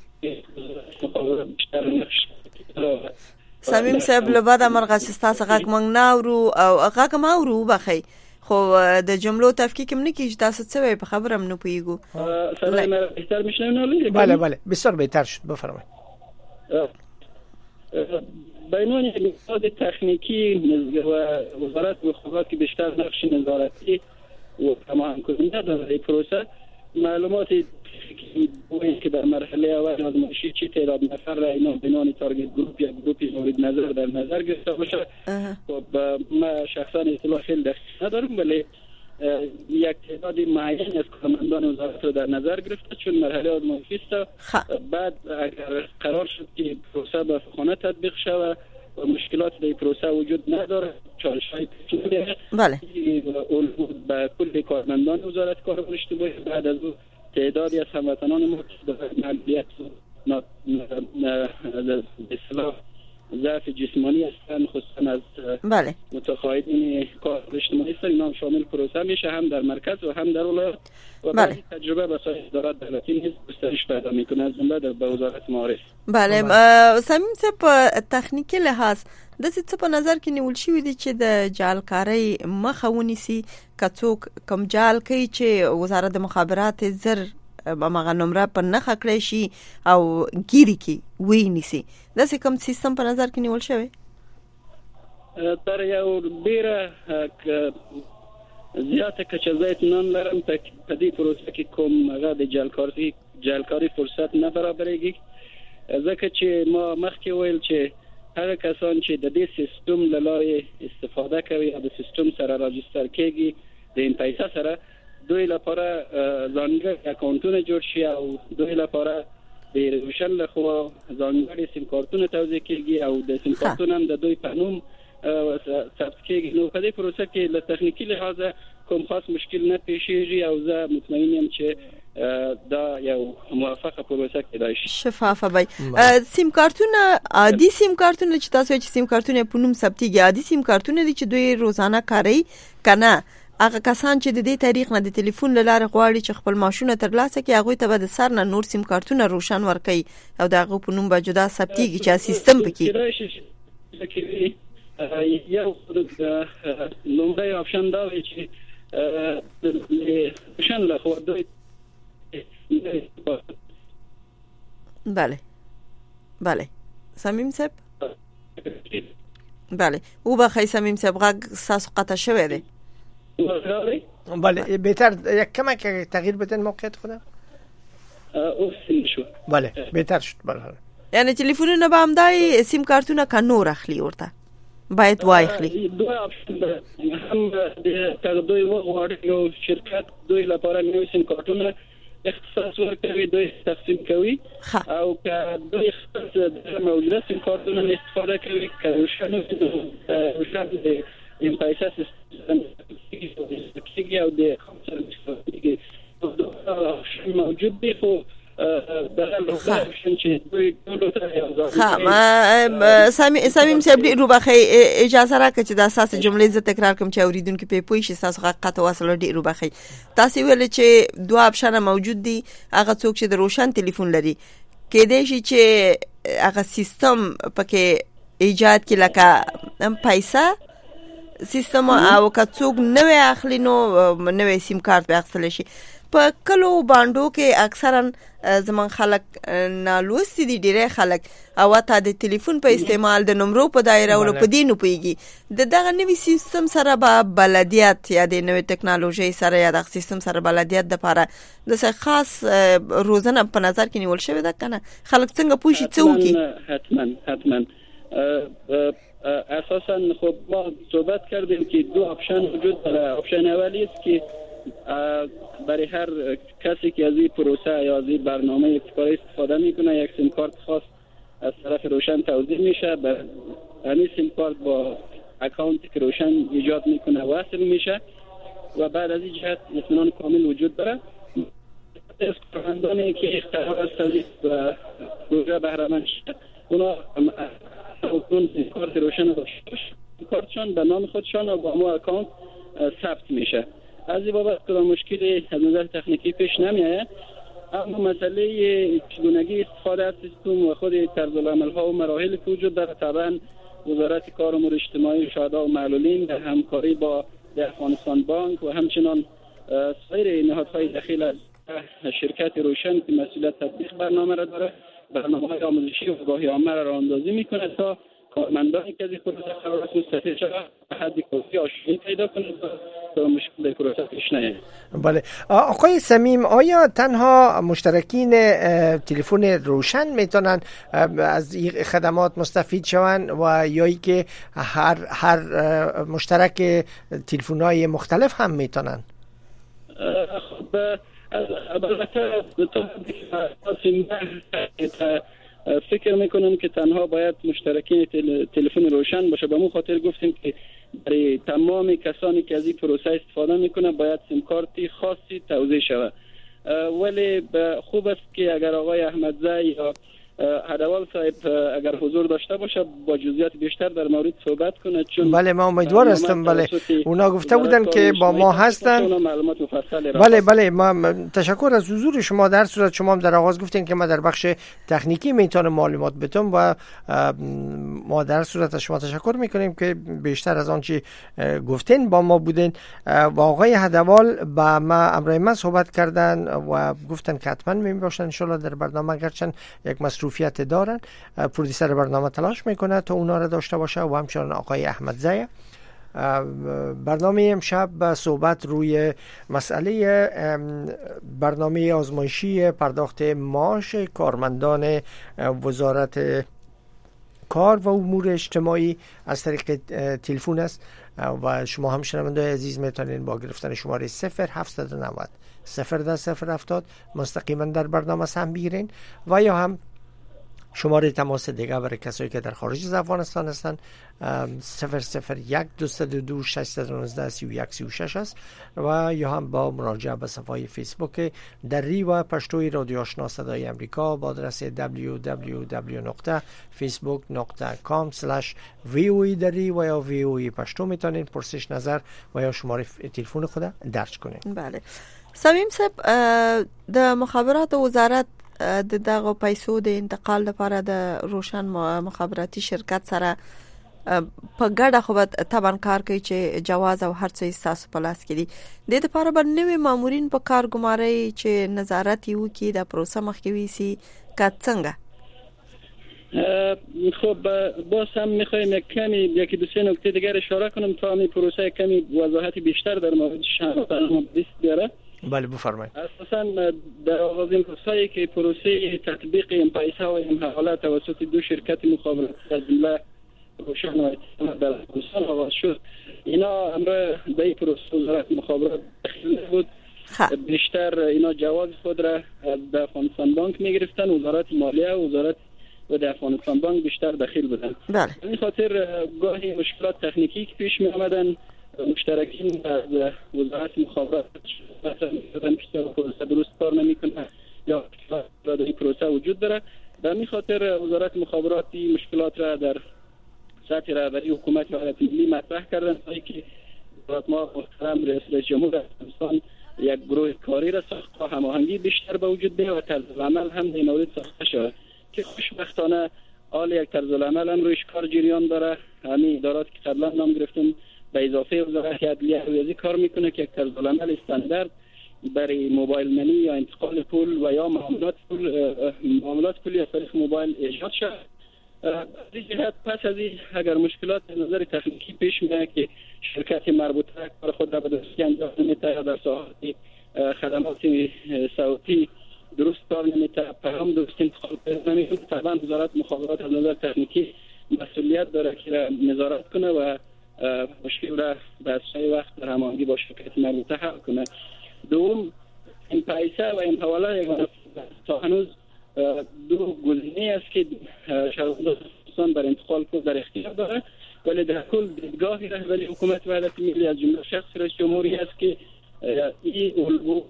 Speaker 3: سمیم صاحب له بعد مرغه چې تاسو غږ مونږ نه اورو او غږ ما اورو بخی، خو د جملو تفکیک هم نکیږي، تاسو څه وایي په خبره هم نه پوهیږو.
Speaker 5: صدای ما بهتر میشنوین؟
Speaker 4: بله بله بسیار بهتر شد، بفرمایید.
Speaker 5: بینان نهاد تکنیکی و وزارت مخابرات که بیشتر نقش نظارتی و هماهنگ کننده دارد این پروسه، معلومات که در مرحله اول آزمایشی چه تعداد نفر را اینا بینان تارگت گروپ یا گروپی مورد نظر در نظر گرفته باشه. و ما شخصا اطلاع خیلی دقیق ندارم، ولی یک تعداد معین از کارمندان وزارت رو در نظر گرفته چون مرحله آزمایشی است. بعد اگر قرار شد که پروسه به خانه تطبیق شود و مشکلات در پروسه وجود نداره، چالش‌های پیچیده
Speaker 3: بله
Speaker 5: اون به کل کارمندان وزارت کار برشته باشه. بعد از اون تعدادی از هموطنان ما که در معلولیت اصلاح ضعف جسمانی هستند، خصوصا از
Speaker 3: بله
Speaker 5: متقاعدین کار اجتماعی هستند، اینا هم شامل پروسه میشه، هم در مرکز و هم در ولایات. و
Speaker 3: بله.
Speaker 5: بعضی تجربه به سایر ادارات دولتی نیز گسترش پیدا میکنه، از جمله به وزارت معارف.
Speaker 3: بله سمیم صاحب په تخنیکی لحاظ داسې څه په نظر کې نیول شوي دي چې د جعلکارۍ مخه ونیسي که څوک کوم جعل کوي چې وزارت د مخابرات زر هماغه نمره په نښه کړی شي او ګیري کې ونیسي، داسې کوم سیستم په نظر کې نیول شوی؟
Speaker 5: تر یو ډیره زیاته کچه زه اطمینان لرم په دې پروسه کې کوم هغه د جعلکاري فرصت نه برابرېږي، ځکه چې ما مخکې ویل چې هغه کسان چې د دې سیستم له لارې استفاده کوي او د سیستم سره راجستر کېږي د این پیسه سره، دوی لپاره ځانګړي اکاونټونه جوړ شي او دوی لپاره د روشن لخوا ځانګړي سیم کارتونه توزیع کېږي او د سیم کارتونه هم د دوی په نوم ثبت کېږي. نو په دې پروسه کې له تخنیکی لحاظه کوم خاص مشکل نه پیښیږي او زه مطمئن یم چې دا یو موافقه پروسه کېدای شي.
Speaker 3: شفافه وي. سیم کارتونه عادي سیم کارتونه چې تاسو چې سیم کارتونه په نوم ثبتيږي عادي سیم کارتونه دي چې دوی روزانه کاروي کنه؟ هغه کسان چې د دې تاریخ نه د ټلیفون لاره غواړي چې خپل ماشونه ترلاسه کړي هغه ته به د سر نه نور سیم کارتونه روشن ورکړي او دغه په نوم به جدا ثبتيږي چې سیستم پکې
Speaker 5: یو نمبر آپشن دا وي چې روشن لخوا دوی.
Speaker 3: بله بله سمیم صاحب بله او بخیر سمیم صاحب غږ ساسو قطع شوی دی.
Speaker 4: بله بهتر یک کمک تغییر بدن موقعیت خودم. بله بهتر شد. بله
Speaker 3: یعنی تلفنونه به همدای سیم کارتونه که نور اخلي ورته باید واخلي.
Speaker 5: دوی آپشن هم د دوی وغواړي یو شرکت دوی لپاره نوې سیم کارتونه اختصاص ورکوي، دوی تقسیم کوي او که دوی خپل موجوده سیم کارتونه استفاده کوي که روشن د این پیسه سیستم او د موجود دی خو
Speaker 3: سمیم صاحب ډیرو بخیر اجازه راکړه چې د اساس جملې ز تکرار کوم چې اوریدونکو په پوي شي تاسو حقیقت وصل ډیرو بخیر. تاسو ویل چې دوه اپشن موجود دي، هغه څوک چې د روشن ټلیفون لري کېدای شي چې هغه سیستم پکې ایجاد کړي لکه پیسې سیستم او که څوک نوې اخلي نو نوې سیم کارت به اخلي شي. په کلو باندو کې اکثرا زمون خلک نالوستي دي، ډیره خلک او ته د ټلیفون په استعمال د نمبرو په دایره ول په دینو پیږي د دغه نوې سیستم سره به بلدیت یا د نوې ټکنالوژي سره یا د سیستم سره بلدیت د لپاره د خاص روزنه په نظر کې نیول شوی ده کنه؟ خلک څنګه پوښي څوک
Speaker 5: حتما اساسا خب ما صحبت کردیم که دو آپشن وجود داره. آپشن اولی است که برای هر کسی که از این پروسه یا از این برنامه ابتکاری استفاده میکنه یک سیم کارت خاص از طرف روشن توزیع میشه، همین سیم کارت با اکانت که روشن ایجاد میکنه وصل میشه و بعد از این جهت اطمینان کامل وجود داره. از کارمندانی که قرار است از این پروژه بهره مند شد اونا اون سیم کارت روشن کارتشان به نام خودشان و با مو اکانت ثبت میشه. از این بابت کدام مشکلی از نظر تکنیکی پیش نمیآید، اما مسئله چگونگی استفاده از سیستم و خود طرزالعمل ها و مراحل که وجود داره طبعا وزارت کار امور اجتماعی و شهدا و معلولین در همکاری با افغانستان بانک و همچنان سایر نهادهای دخیل از شرکت روشن که مسئولیت تطبیق برنامه را داره، برنامه‌های آموزشی و آگاهی عامه را راهاندازی میکنه تا کارمندانی که از این پروسه قرار است مستفید شود به حد کافی آشنایی پیدا کنند تا مشکل پروسه پیش نیاد.
Speaker 4: بله آقای صمیم، آیا تنها مشترکین تلفن روشن میتونن از این خدمات مستفید شوند و یا که هر مشترک تلفن‌های مختلف هم میتونن؟
Speaker 5: خب البته فکر میکنم که تنها باید مشترکین تلفن روشن باشه. به مو خاطر گفتیم که برای تمام کسانی که از این پروسه استفاده میکنه باید سیم کارتی خاصی توزیع شود. ولی خوب است که اگر آقای احمدزی یا هدوال صاحب اگر حضور داشته باشه با جزئیات بیشتر در مورد صحبت کنه، چون
Speaker 4: بله ما امیدوار هستم. بله اونا گفته بودن که با ما هستن. بله ما تشکر از حضور شما. در صورت شما هم در آغاز گفتین که ما در بخش تکنیکی میتونم معلومات بدم و ما در صورت از شما تشکر میکنیم که بیشتر از آنچه گفتین با ما بودین. و آقای هدوال با ما امروز من صحبت کردن و گفتن که حتما میباشن ان شاء الله در برنامه، گرچه یک مصروفیت دارن. پرودیسر برنامه تلاش میکنه تا اونا را داشته باشه و همچنان آقای احمدزی. برنامه امشب صحبت روی مسئله برنامه آزمایشی پرداخت معاش کارمندان وزارت کار و امور اجتماعی از طریق تلفن است و شما هم شنونده عزیز میتونید با گرفتن شماره 0790 01070 مستقیما در برنامه سهم بگیرین و یا هم شماره تماس دیگه برای کسایی که در خارج از افغانستان هستن 001-222-619-3136 است و یا هم با مراجعه به صفحه فیسبوک دری و پشتوی رادیو آشنا صدای امریکا با آدرس www.facebook.com/voe دری و یا voe پشتو میتونین پرسش نظر و یا شماره تلفن خود درج کنین.
Speaker 3: بله صمیم صاحب، د مخابرات وزارت د دغه پیسو د انتقال لپاره د روشن مخابراتي شرکت سره په ګډه خو طبعا کار کوي چې جواز او هر څه تاسو په لاس کې دي. د دې لپاره به نوې مامورین په کار ګماري چې نظارت یو کې د پروسه مخکوي سي که څنګه؟
Speaker 5: خب باز هم میخوایم یک کمی یکی دو سه نکته دیگر اشاره کنم تا این پروسه کمی وضاحت بیشتر در مورد شهر بیاره.
Speaker 4: بله بفرمایید.
Speaker 5: اساساً در آغاز این روزهایی که پروسه تطبیق این پیسه و این حواله توسط دو شرکت مخابراتی از جمله روشن و اتصالات در افغانستان آغاز شد، اینا امر به این پروسه وزارت مخابرات داخل بود. بیشتر اینا جواز خود را در افغانستان بانک میگرفتن، وزارت مالیه و وزارت و در افغانستان بانک بیشتر داخل بودن.
Speaker 3: بله.
Speaker 5: این خاطر گاهی مشکلات تکنیکی که پیش می آمدن، مشترکین از وزارت مخابرات مثلا پروسه درست کار نمیکنه یا در این پروسه وجود داره. در این خاطر وزارت مخابراتی مشکلات را در سطح رهبری حکومت و حکومت ملی مطرح کردن تا اینکه وزارت ما محترم رئیس جمهور افغانستان یک گروه کاری را ساخت تا هماهنگی بیشتر به وجود بیاید و طرز عمل هم در مورد ساخته شود که خوشبختانه حال یک طرز عمل هم رویش کار جریان داره. همین ادارات که قبلا نام گرفتم به اضافه وزارت عدلیه روی کار میکنه که یک طرز عمل استاندارد برای موبایل منی یا انتقال پول و یا معاملات پولی از طریق موبایل ایجاد شد. از این جهت پس از این اگر مشکلات نظر تکنیکی پیش میاد که شرکت مربوطه کار خود را به درستی انجام نمیده یا در ساحت خدمات صوتی درست کار نمیده، پیام درست انتقال نمیده، طبعا وزارت مخابرات از نظر تکنیکی مسئولیت داره که نظارت کنه و مشکل را در صحیح وقت در هماهنگی با شرکت مربوطه حل کنه. دوم، این پیسه و این حواله تا هنوز دو گزینه است که شهروندان بر انتقال کل در اختیار داره، ولی در کل دیدگاه رهبری حکومت وحدت ملی از جمله شخص رئیس جمهوری است که این الگو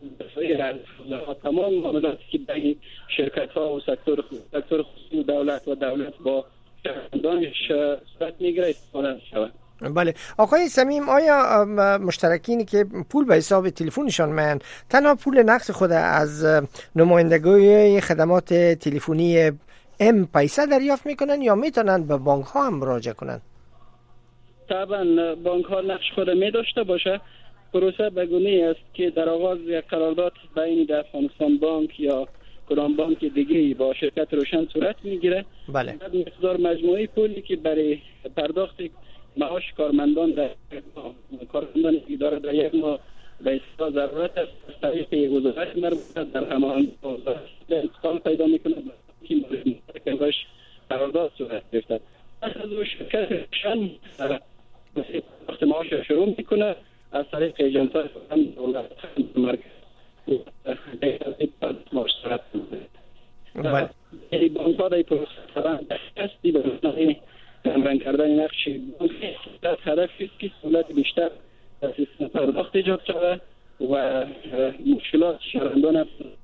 Speaker 5: تمام معاملاتی که بین شرکت ها و سکتور خصوصی و دولت با شهروندانش صورت میگیره استفاده شود.
Speaker 4: بله آقای صمیم، آیا مشترکینی که پول به حساب تلفنشان میان تنها پول نقد خود از نمایندگی خدمات تلفنی ام پیسه دریافت میکنن یا میتونن به بانک ها هم مراجعه کنن؟
Speaker 5: طبعا بانک ها نقش خود می داشته باشه. پروسه بگونه است که در آغاز یک قرارداد بین افغانستان بانک یا کدام بانک دیگه با شرکت روشن صورت میگیره.
Speaker 4: بله.
Speaker 5: مقدار مجموعی پولی که برای پرداخت معاش کارمندان اداره در یک ماه به اصطلاح ضرورت است، از طریق وزارت مربوطه در هماهنگی با وزارت انتقال پیدا میکنه که مورد قرارداد صورت گرفته. از او شرکت روشن وقت معاش شروع میکنه از طریق ایجنت‌های دولت مرکز معاش صورت میکنه.
Speaker 4: بله.
Speaker 5: یعنی بانک‌ها در پروسه طبعا دستی به معنی تمرین کردن نقش بانک هدف است که سهولت بیشتر در سیستم پرداخت ایجاد شود و مشکلات شهروندان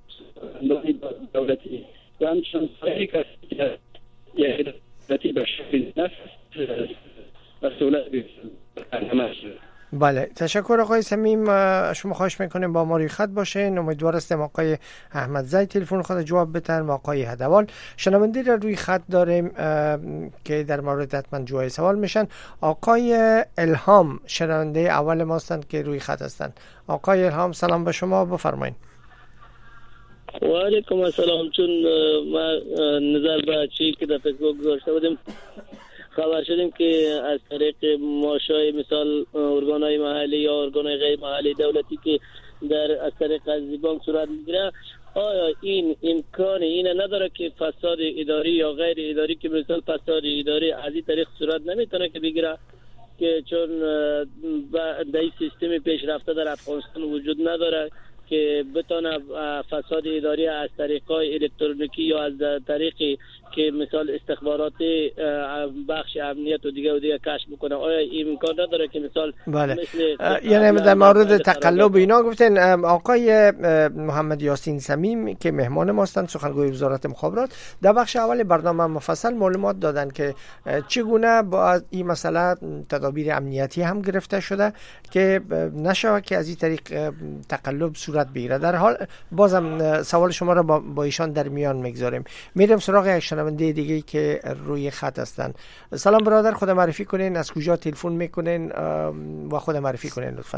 Speaker 5: دولتی و همچنان سایر کسی که یک دولتی به شکل نفس و سهولت بیشتر.
Speaker 4: بله، تشکر آقای صمیم. شما خواهش میکنیم با ما روی خط باشین. امیدوار هستیم آقای احمد زی تلفن خود جواب بتن و آقای هدوال. شنونده را روی خط داریم که در مورد حتما جواب سوال میشن. آقای الهام شنونده اول ما هستند که روی خط هستند. آقای الهام سلام به شما، بفرمایید.
Speaker 6: و علیکم السلام. چون ما نظر به چی که در فیسبوک گذاشته بودیم خبر شدیم که از طریق معاشای مثال ارگانهای محلی یا ارگانهای غیر محلی دولتی که از طریق از بانک صورت میگیره، آیا این امکان اینه نداره که فساد اداری یا غیر اداری که مثال فساد اداری از این طریق صورت نمیتونه که بگیره، که چون در این سیستم پیشرفته در افغانستان وجود نداره که بتونه فساد اداری از طریق‌های الکترونیکی یا از طریقی که مثال استخبارات بخش امنیت و دیگه کشف بکنه. آیا این امکان نداره که مثال
Speaker 4: بله. یعنی در مورد تقلب اینا گفتین آقای محمد یاسین صمیم که مهمان ما هستند، سخنگوی وزارت مخابرات، در بخش اول برنامه مفصل معلومات دادن که چگونه با این مسئله تدابیر امنیتی هم گرفته شده که نشه که از این طریق تقلب صورت بگیره. در حال بازم سوال شما را با ایشان در میان میگذاریم. میرم سراغ یک شنونده دیگه که روی خط هستن. سلام برادر، خود معرفی کنین، از کجا تلفن میکنین و خود معرفی کنین لطفا.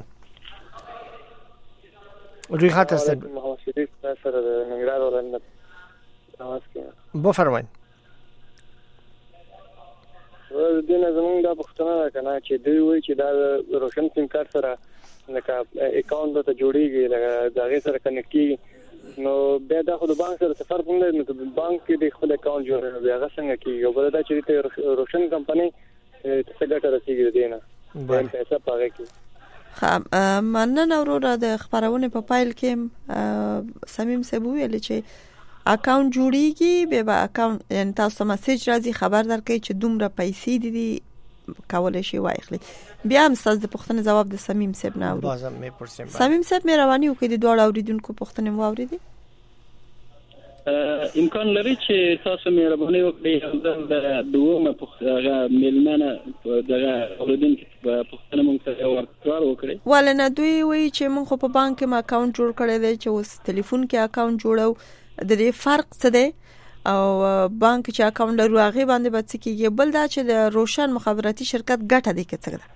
Speaker 4: روی خط هستن.
Speaker 7: محمد شریف سر نگران ولایت
Speaker 4: بفرمایید.
Speaker 7: دین زمون دا پښتنه کنه چې دوی وایي چې دا روشن سیم کارت سره لکه اکاونټ ته جوړیږي، لکه دا غي سره کنیکټي، نو بیا دا خو د بانک سره فرق نه لري. نو د بانک کې د خپل اکاونټ جوړوي بیا څنګه کیږي؟ او بل دا چې ته روشن کمپنی څه ګټه رسیږي دینه باندې پیسې پاره کی.
Speaker 3: مننه وروره. د خبرونه په پایل کې صمیم صاحب ویل چې اکاونټ جوړیږي، به اکاونټ یعنی تاسو میسج راځي خبر درکړي چې دومره پیسې دي کولای شي واخلي. بیا هم تاسو د پوښتنې جواب د صمیم صاحب نه اورئ.
Speaker 4: بازم میپرسیم.
Speaker 3: صمیم صاحب مهرباني وکړئ د دوه اوریدونکو پوښتنې واورئ.
Speaker 5: امکان لري چې تاسو مهرباني وکړئ د دومره پوښتنه ملمنه دغه اوریدونکو پوښتنه مونږ ته ورکړ وکړي. ولنه
Speaker 3: دوی وایي چې مونږ خو په بانک کې اکاونټ جوړ کړی دی، چې اوس ټلیفون کې اکاونټ جوړو، د دې فرق څه دی؟ او بانک چې اکاونټ لرو هغه باندې به څه کیږي؟ بل دا چې د روشن مخابراتي شرکت ګټه دی که څه ده؟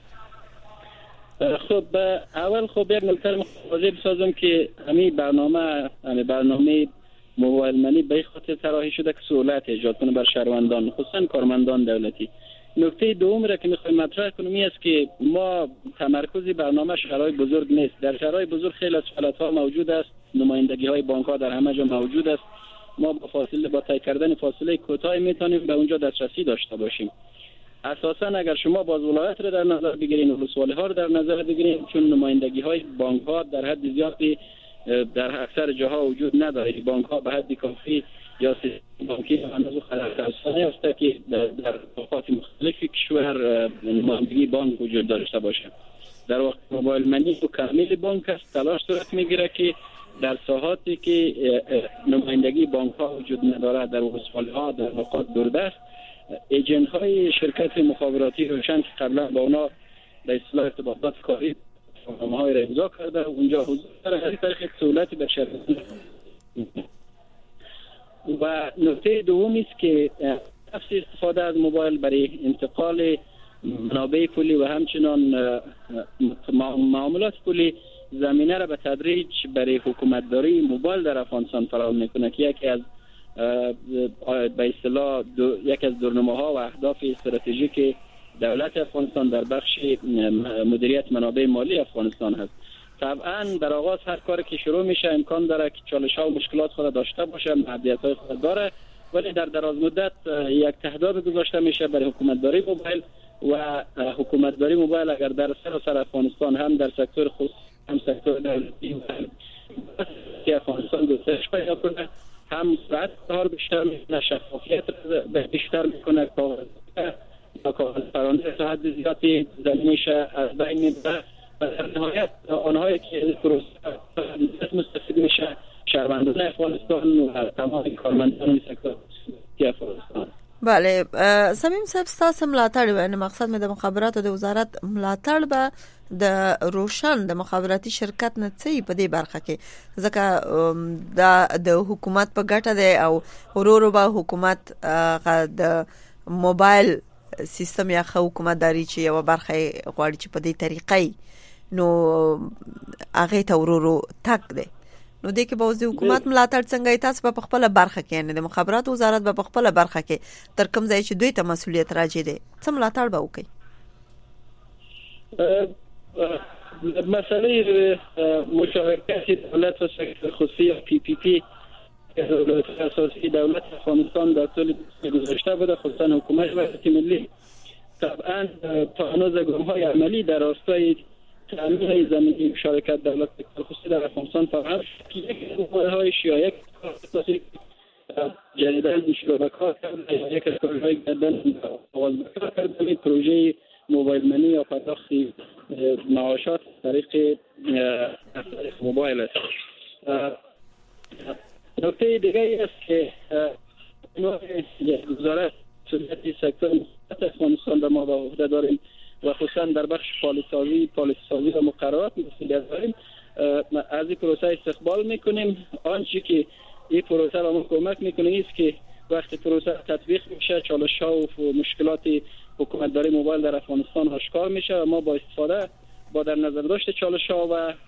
Speaker 5: خب اول خب یک نکته مخاطب بسازم که همین برنامه موبایل منی به خاطر طراحی شده که سهولت ایجاد کنه بر شهروندان، خصوصا کارمندان دولتی. نکته دوم را که میخوایم مطرح کنیم این است که ما تمرکز برنامه شهرهای بزرگ نیست. در شهرهای بزرگ خیلی از فعالیت‌ها موجود است، نمایندگی های بانک ها در همه جا موجود است. ما با طی کردن فاصله کوتاه میتونیم به اونجا دسترسی داشته باشیم. اساسا اگر شما باز ولایت رو در نظر بگیرین و ولسوالی ها رو در نظر بگیرین، چون نمایندگی های بانک ها در حد زیادی در اکثر جاها وجود نداره. بانک ها به حد کافی یا سیستم بانکی هنوز خلاقانه است که در نقاط مختلف کشور نمایندگی بانک وجود داشته باشه. در وقت موبایل منی و کامل بانک است تلاش صورت میگیره که در ساحاتی که نمایندگی بانک ها وجود نداره، در ولسوالی ها، در نقاط دوردست، ایجنت های شرکت مخابراتی روشن که قبلا با اونا به اصطلاح ارتباطات کاری برنامه‌های را امضا کرده اونجا حضور داره. از این طریق یک سهولتی به شرکت. و نکته دوم است که نفس استفاده از موبایل برای انتقال منابع پولی و همچنان معاملات پولی زمینه را به تدریج برای حکومتداری موبایل در افغانستان فراهم میکنه که یکی از به اصطلاح یکی از دورنماها و اهداف استراتژیک دولت افغانستان در بخش مدیریت منابع مالی افغانستان هست. طبعا در آغاز هر کاری که شروع میشه امکان داره که چالش‌ها و مشکلات خود داشته باشه، محدودیت‌های خود داره، ولی در دراز مدت یک تهدید گذاشته میشه برای حکومتداری موبایل و حکومتداری موبایل اگر در سراسر افغانستان هم در سکتور خصوصی هم سکتور دولتی که افغانستان گسترش پیدا کنه، هم سرعت کار بیشتر میکنه، شفافیت بیشتر میکنه، کارآفرینی تا حد زیادی میشه از بین میبره و در نهایت آنهایی که پروسه مستفید میشه شهروندان افغانستان و تمام کارمندان سکتور افغانستان.
Speaker 3: بله صمیم صاحب تاسو ملاتړ ویني مقصد مې د مخابراتو د وزارت ملاتړ به د روشن د مخابراتي شرکت نه څه په دې برخه کې ځکه د حکومت په ګټه دی او ورورو به حکومت د موبایل سیستم یا حکومتداري چې یو برخه غواړي چې په دې طریقې نو هغه ته ورورو تک دی نو د کې به حکومت ملاتړ څنګه تاسو په خپل برخه کې نه د مخابراتو وزارت په خپل برخه کې تر کوم ځای چې دوی ته مسولیت راځي دي څه ملاتړ به وکړي؟
Speaker 5: مسئله مشارکت دولت و سکتور خصوصی یا PPP دولت اساسی دولت افغانستان در طول گذشته بوده، خصوصا حکومت وحدت ملی طبعا تا هنوز گام‌های عملی در راستای تامین زمینی مشارکت دولت سکتور خصوصی در افغانستان فقط که یک موضوعهای شایع اساسی جدیداً شروع به کار کرده یا یک از پروژه‌های جدیداً آغاز به کار کرده پروژه موبایل منی یا پرداخت معاشات طریق موبایل است. نکته دیگری است که وزارت مسئولیت سکتور افغانستان را ما به عهده داریم و خصوصا در بخش پالیسی سازی و مقررات مسئولیت داریم. از این پروسه استقبال میکنیم. آنچه که این پروسه را ما کمک میکنه است که وقتی پروسه تطبیق میشه چالش‌ها و مشکلات حکومتداری موبایل در افغانستان آشکار میشه و ما با استفاده با در نظر داشت چالش‌ها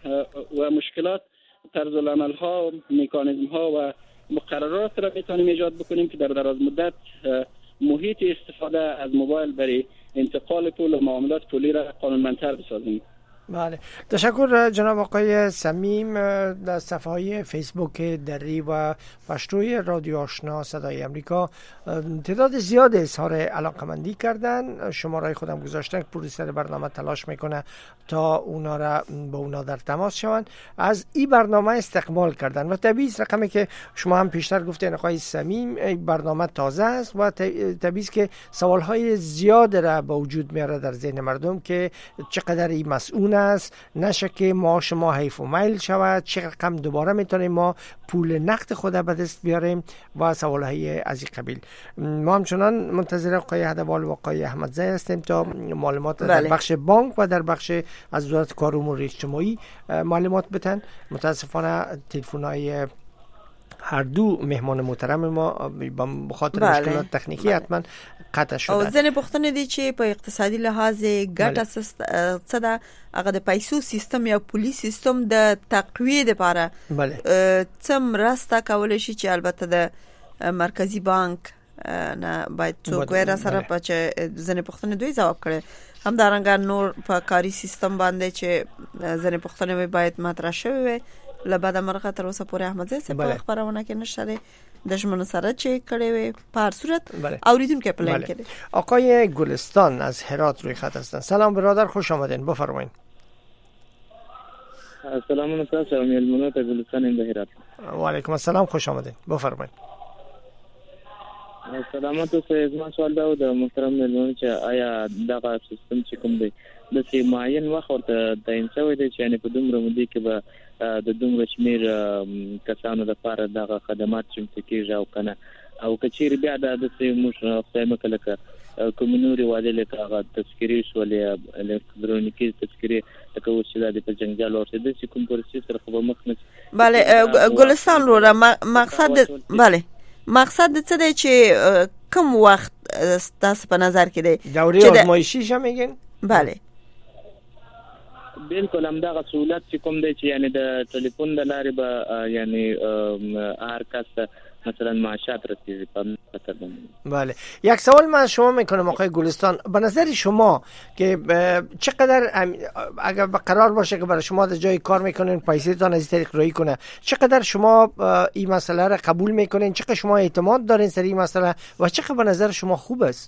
Speaker 5: و مشکلات طرز العمل‌ها، مکانیزم‌ها و مقررات را میتونیم ایجاد بکنیم که در دراز مدت محیط استفاده از موبایل برای انتقال پول و معاملات پولی را قانونمندتر بسازیم.
Speaker 4: بله تشکر جناب آقای صمیم. در صفحه های فیسبوک دری و پشتوی رادیو آشنا صدای امریکا تعداد زیاد اظهار علاقمندی کردن، شماره خودم گذاشتن که پروډوسر برنامه تلاش میکنه تا اونا را با اونا در تماس شوند، از این برنامه استقبال کردن و طبیعی رقمی که شما هم پیشتر گفتین آقای صمیم برنامه تازه است و طبیعی که سوال های زیاد را به وجود میاره در ذهن مردم که چقدر این مسئول است، نشه که ما شما حیف و میل شود، چه رقم دوباره میتونیم ما پول نقد خود به دست بیاریم و سوالهای از این قبیل. ما همچنان منتظر آقای هدوال و آقای احمدزی هستیم تا معلومات در بخش بانک و در بخش از وزارت کار و امور اجتماعی معلومات بدن. متاسفانه تلفن‌های هر دو مهمان محترم ما به خاطر مشکلات تکنیکی حتما قطع شدن.
Speaker 3: او ځنې پوښتنه دي چې په اقتصادي لحاظ ګټه څه ده، هغه د پیسو سیستم یا پولی سیستم د تقویې لپاره څه مرسته کولی شي چې البته د مرکزی بانک نه باید څوک را سره په ځنې پوښتنه دوی جواب کړي، هم دارنګه نور په کاری سیستم باندې چې ځنې پوښتنه باید مطرح شوی وي. لبعد مرغه تر اوسه پورې احمدزی څه په خبرونه کې نشته د ژمن سره چې کړي وي په هر صورت اوریدونکو پلان کړي.
Speaker 4: آقای گلستان از هرات روی خط هستن. سلام برادر، خوش آمدین، بفرمایید.
Speaker 6: سلام علیکم، سلام ملمونات گلستان د هرات.
Speaker 4: و علیکم السلام، خوش آمدین، بفرمایید.
Speaker 6: سلامات اوسئ. زما سوال دا د محترم ملمونو چې آیا دغه سیستم چې کوم دی د معین وخت ورته تعین شوی دی چې یعنی په دومره مودې کې به د دومره شمیر کسانو لپاره دغه خدمات چې کېږي او کنه او کچیر بیا د موږ خدای کله کومنوري واده لکه هغه تذکری شولې الکترونیکی تذکری لکه اوس چې د جنجال ورته د کوم پروسس سره خبر مخ نه.
Speaker 3: بله ګلستان رو مقصد څه دی چې کوم وخت تاسو په نظر کې دی
Speaker 4: دوره آزمایشی شه میگن؟
Speaker 3: بله
Speaker 6: بالکل همدغه سہولت چې کوم دی چې یعنی د ټلیفون د لارې به یعنی هر کس مثلا معاشات رسیدی
Speaker 4: بله. یک سوال من از شما میکنم آقای گلستان، به نظر شما که چقدر اگر قرار باشه که برای شما در جای کار میکنین پیسه تان از این طریق روی کنه، چقدر شما این مسئله را قبول میکنین، چقدر شما اعتماد دارین سر این مسئله و چقدر به نظر شما خوب است؟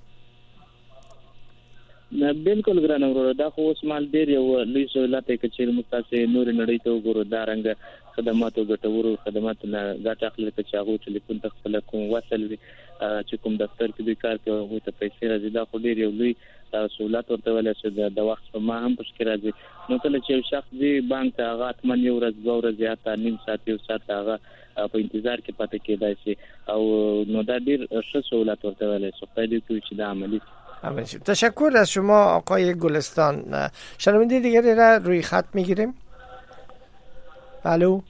Speaker 6: بالکل ګران ورور، دا خو اوس مال ډیر یو لوی سہولت دی چې مستاسه نور نړۍ ته وګورو، دا رنګ خدماتو ګټورو خدماتو نه ګټه اخلي چې هغه ټلیفون ته خپل کوم وصل وي چې کوم دفتر کې دوی کار کوي هغه ته پیسې راځي. دا خو ډیر یو لوی سہولت ورته ویل چې د وخت په ما هم پښکې راځي. نو کله چې یو شخص دی بانک ته هغه اتمن یو ورځ دوه ورځې یا نیم ساعت یو ساعت هغه په انتظار کې پاتې کېدای شي او نو دا ډیر ښه سہولت ورته ویل چې خدای دې کوي چې دا عملی.
Speaker 4: تشکر از شما آقای گلستان. شنونده دیگری را روی خط میگیریم. الو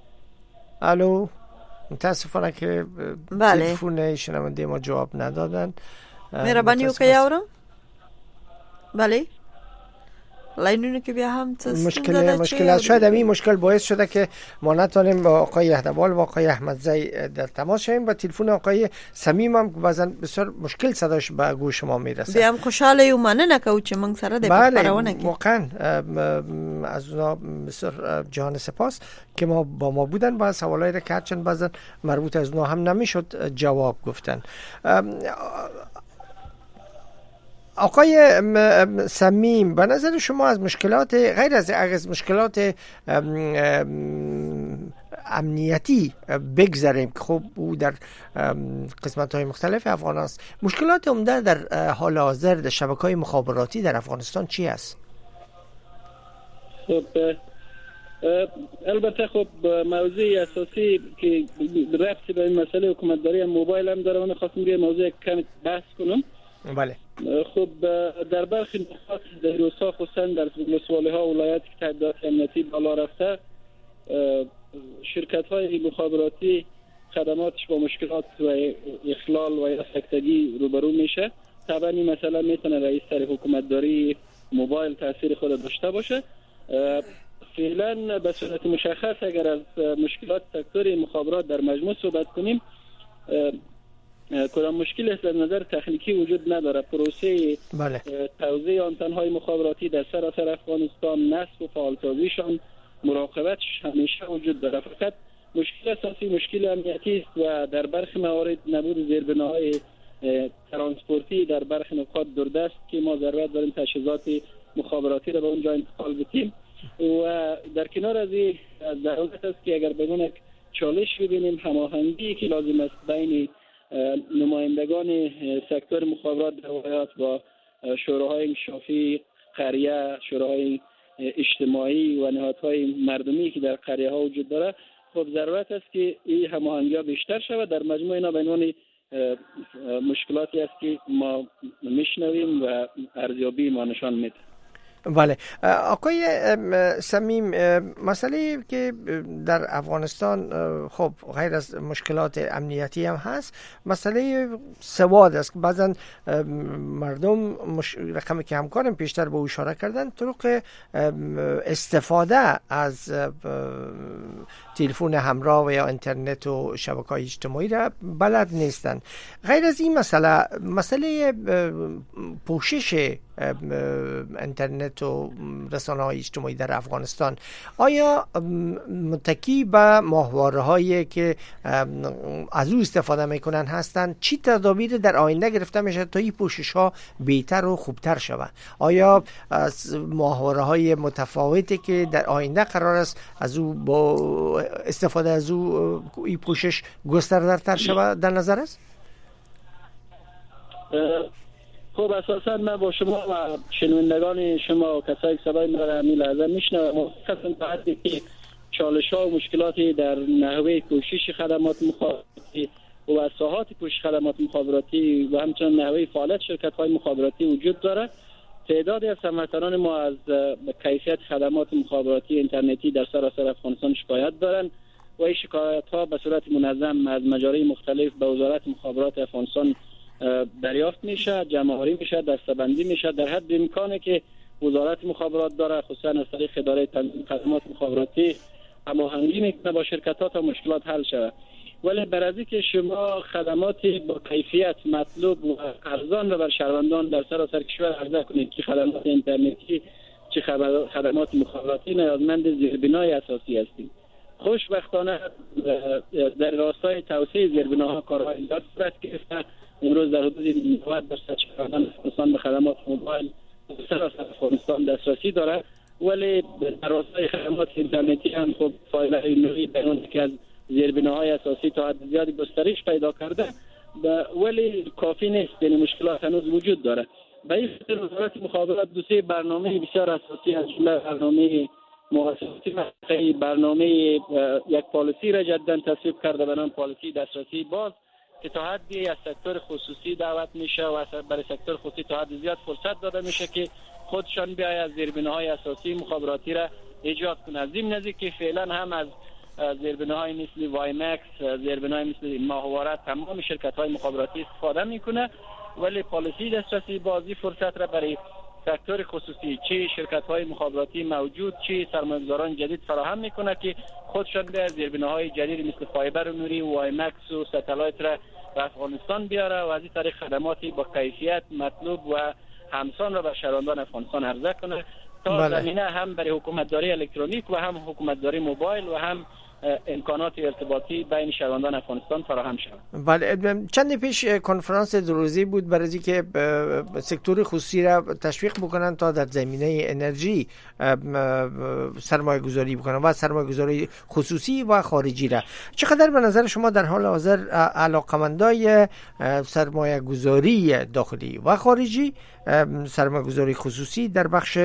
Speaker 4: متاسفانه که تلفن شنونده ما جواب ندادن.
Speaker 3: مهربانی وکړئ اورم. بله لاینونو که بیا هم
Speaker 4: مشکلات شاید همین مشکل باعث شده که ما نتونیم با آقای اهدوال و آقای احمدزی در تماس شویم و تلفن آقای صمیم هم بعضا بسیار مشکل صداش به گوش ما میرسه.
Speaker 3: بیا هم خوشحاله یو مننه کوو چې موږ سره د خبرونه کې.
Speaker 4: واقعا از اونا بسیار جان سپاس که با ما بودن با سوالایی را که هرچند بعضا مربوط از اونا هم نمیشد جواب گفتن. آقای صمیم، به نظر شما از مشکلات غیر از مشکلات امنیتی بگذاریم که خب او در قسمت‌های مختلف افغانستان است، مشکلات عمده در حال حاضر در شبکه‌های مخابراتی در افغانستان چی است؟
Speaker 5: خب البته خب موضوع اساسی که رفتی به این مسئله حکومتداری موبایل هم داره، من خواستم یه موضوع کمی بحث کنم.
Speaker 4: بله.
Speaker 5: خب در برخی نقاط در روستا خصوصا در ولسوالی‌ها ولایاتی که تعداد امنیتی بالا رفته شرکت‌های مخابراتی خدماتش با مشکلات و اخلال و یا سکتگی روبرو میشه. طبعا این مسئله میتونه رئیس سر حکومتداری موبایل تاثیر خود داشته باشه. فعلا به صورت مشخص اگر از مشکلات سکتور مخابرات در مجموع صحبت کنیم، کدام مشکل از نظر تکنیکی وجود نداره. پروسه توزیع آنتن‌های مخابراتی در سراسر افغانستان، نصب و فعال‌سازیشان، مراقبتش همیشه وجود داره. فقط مشکل اساسی مشکل امنیتی است و در برخی موارد نبود زیربناهای ترانسپورتی در برخی نقاط دوردست که ما ضرورت داریم تجهیزات مخابراتی را به اونجا انتقال بدیم. و در کنار از این ضرورت است که اگر بدون چالش ببینیم هماهنگی که لازم است بین نمایندگان سکتور مخابرات در ولایات با شوراهای انکشافی قریه، شوراهای اجتماعی و نهادهای مردمی که در قریه ها وجود داره، خب ضرورت است که این هماهنگی ها بیشتر شود. در مجموع اینا به عنوان مشکلاتی است که ما میشنویم و ارزیابی ما نشان میده.
Speaker 4: بله. آقای صمیم، مسئله که در افغانستان خب غیر از مشکلات امنیتی هم هست، مسئله سواد است. بعضا مردم رقمی که همکارم پیشتر به اشاره کردن، طرق استفاده از تلفن همراه و یا اینترنت و شبکه‌های اجتماعی را بلد نیستند. غیر از این مسئله پوشش اینترنت و رسانه‌های اجتماعی در افغانستان، آیا متکی به ماهواره‌هایی که از او استفاده میکنن هستند؟ چی تدابیر در آینده گرفته میشه تا این پوشش‌ها بهتر و خوبتر شود؟ آیا از ماهواره‌های متفاوتی که در آینده قرار است از او با استفاده از او این پوشش گسترده‌تر شود در نظر است؟
Speaker 5: خب اساسا من با شما و شنوندگان شما و کسایی که صدای ما را همین لحظه میشنوم موافقم تا حدی که چالش‌ها و مشکلاتی در نحوه پوشش خدمات مخابراتی و ساحات پوشش خدمات مخابراتی و همچنین نحوه فعالیت شرکت‌های مخابراتی وجود داره. تعدادی از هموطنان ما از کیفیت خدمات مخابراتی اینترنتی در سراسر افغانستان شکایت دارند و این شکایت‌ها به صورت منظم از مجاری مختلف به وزارت مخابرات افغانستان دریافت میشه، جمع‌آوری میشه، دسته‌بندی میشه در حد امکانی که وزارت مخابرات داره، خصوصا از طریق اداره تنظیم خدمات مخابراتی هماهنگی میکنه با شرکت‌ها تا مشکلات حل شود. ولی برای که شما خدماتی با کیفیت مطلوب و ارزان را بر شهروندان در سراسر کشور عرضه کنید که خدمات اینترنتی چه خدمات مخابراتی نیازمند زیربنای اساسی هستیم. خوشبختانه در راستای توسعه زیربناها کارهای زیاد صورت گرفته. امروز در حدود 90% شهروندان افغانستان به خدمات موبایل سراسر افغانستان دسترسی داره. ولی در راستای خدمات اینترنتی هم خب فایبر نوری بین که از زیربناهای اساسی تا حد زیادی گسترش پیدا کرده ولی کافی نیست، یعنی مشکلات هنوز وجود داره. به این خاطر وزارت مخابرات دو سه برنامه بسیار اساسی از جمله برنامه محاسباتی منطقه‌ای، برنامه یک پالیسی را جداً تصویب کرده به نام پالیسی دسترسی باز که تا حدی از سکتور خصوصی دعوت میشه و برای سکتور خصوصی تا حد زیاد فرصت داده میشه که خودشان بیاید زیربناهای اساسی مخابراتی را ایجاد کنند. ضمن که فعلا هم از زیربناهای مثل وایمکس، زیربناهای مثل ماهواره تمام شرکت‌های مخابراتی استفاده میکنه، ولی پالیسی دسترسی بازی فرصت را برای سکتور خصوصی چه شرکت‌های مخابراتی موجود چه سرمایه‌گذاران جدید فراهم میکنه که خودشان به زیربناهای جدید مثل فایبر نوری، وایمکس و ستلایت را به افغانستان بیاره و از این طریق خدماتی با کیفیت مطلوب و همسان را به شهروندان افغانستان عرضه کنه تا زمینه هم برای حکومتداری الکترونیک و هم حکومتداری موبایل و هم امکانات ارتباطی بین شهروندان افغانستان فراهم شود.
Speaker 4: بله، چند پیش کنفرانس دو روزه بود برای اینکه سکتور خصوصی را تشویق بکنن تا در زمینه انرژی سرمایه گذاری بکنن و سرمایه گذاری خصوصی و خارجی را. چقدر به نظر شما در حال حاضر علاقمندای سرمایه گذاری داخلی و خارجی، سرمایه گذاری خصوصی در بخش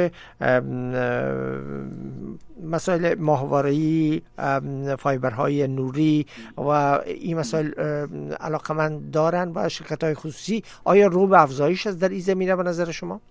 Speaker 4: مسائل ماهواره‌ای، فایبرهای نوری و این مسائل علاقمند دارن و شرکت‌های خصوصی آیا رو به افزایش است در این زمینه به نظر شما؟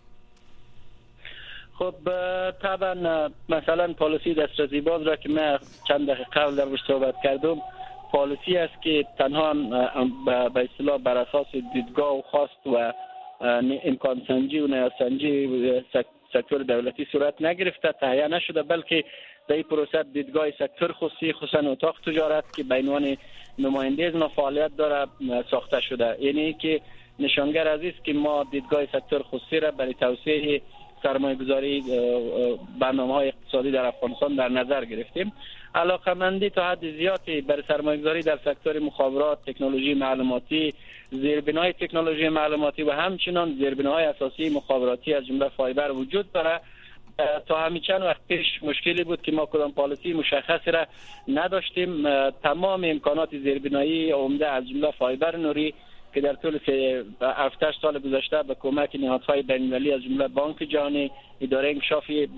Speaker 5: خب طبعا مثلا پالیسی دسترسی باز را که من چند دقیقه قبل در موردش صحبت کردم، پالیسی است که تنها به اصطلاح بر اساس دیدگاه و خواست و امکان سنجی و نیازسنجی سکتور دولتی صورت نگرفته، تهیه نشده، بلکه در این پروسه دیدگاه سکتور خصوصی خصوصا اتاق تجارت که به عنوان نماینده از ما فعالیت داره ساخته شده. یعنی که نشانگر از است که ما دیدگاه سکتور خصوصی را برای توسعه سرمایه‌گذاری برنامه‌های اقتصادی در افغانستان در نظر گرفتیم. علاقه‌مندی تا حد زیادی برای سرمایه‌گذاری در سکتور مخابرات، تکنولوژی معلوماتی، زیربنای تکنولوژی معلوماتی و همچنان زیربناهای اساسی مخابراتی از جمله فایبر وجود داره. تا همین چند وقت پیش مشکلی بود که ما کدام پالیسی مشخصی را نداشتیم. تمام امکانات زیربنایی عمده از جمله فایبر نوری که در طول 7 سال گذشته به کمک نهادهای بین‌المللی از جمله بانک جهانی، اداره انکشافی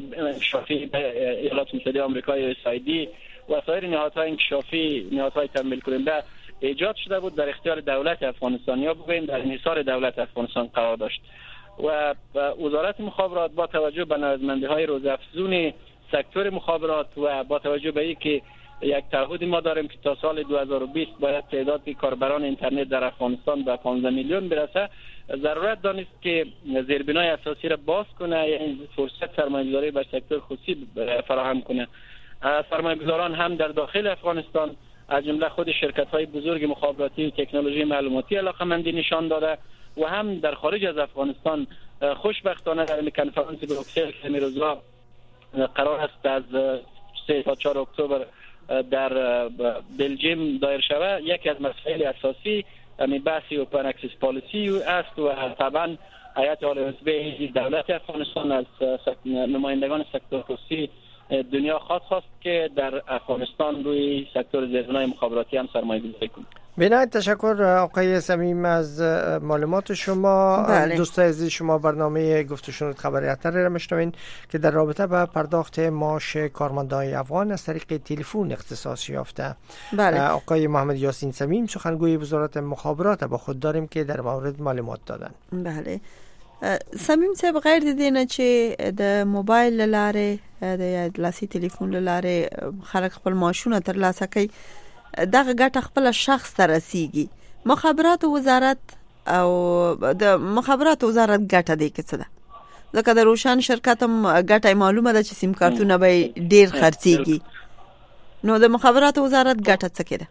Speaker 5: ایالات متحده آمریکا یا USAID و سایر نهادهای انکشافی، نهادهای تمویل کننده ایجاد شده بود، در اختیار دولت افغانستان یا بگوییم در انحصار دولت افغانستان قرار داشت و وزارت مخابرات با توجه به نیازمندی‌های روزافزون سکتور مخابرات و با توجه به اینکه یک تعهد ما داریم که تا سال 2020 باید تعداد کاربران اینترنت در افغانستان به 15 میلیون برسه، ضرورت دانست که زیربنای اساسی را باز کنه، یعنی فرصت سرمایه‌گذاری بر سکتور خصوصی فراهم کنه. سرمایه‌گذاران هم در داخل افغانستان از جمله خود شرکت‌های بزرگ مخابراتی و تکنولوژی معلوماتی علاقه‌مندی نشان داده و هم در خارج از افغانستان. خوشبختانه در کنفرانس بروکسل که امروزها قرار است از 3 تا 4 اکتبر در بلژیم دایر شود، یکی از مسائل اساسی همین بحث اوپن اکسس پالیسی است و طبعا هیئت عالی حزبه دولت افغانستان از نمایندگان سکتور خصوصی دنیا خواست که در افغانستان روی سکتور زیربنای مخابراتی هم سرمایه‌گذاری کنه.
Speaker 4: بنایت تشکر آقای صمیم از معلومات شما. دوستای عزیز، شما برنامه گفت و شنود خبری اتر را میشنوین که در رابطه با پرداخت معاش کارمندان افغان از طریق تلفن اختصاص یافته. آقای محمد یاسین صمیم سخنگوی وزارت مخابرات با خود داریم که در مورد معلومات دادن.
Speaker 3: بله صمیم صاحب، غیر دینه چې د موبایل لاره د لاسي تلیفون لاره خلک خپل معاشونه ترلاسه کوي، دغه ګټه خپل شخص ته رسیږي. مخابرات وزارت او د مخابرات وزارت ګټه دی کې څه ده؟ ځکه د روشن شرکت هم ګټه معلومه ده چې سیم کارتونه به ډیر خرڅيږي. نو د مخابراتو وزارت ګټه څه کړه؟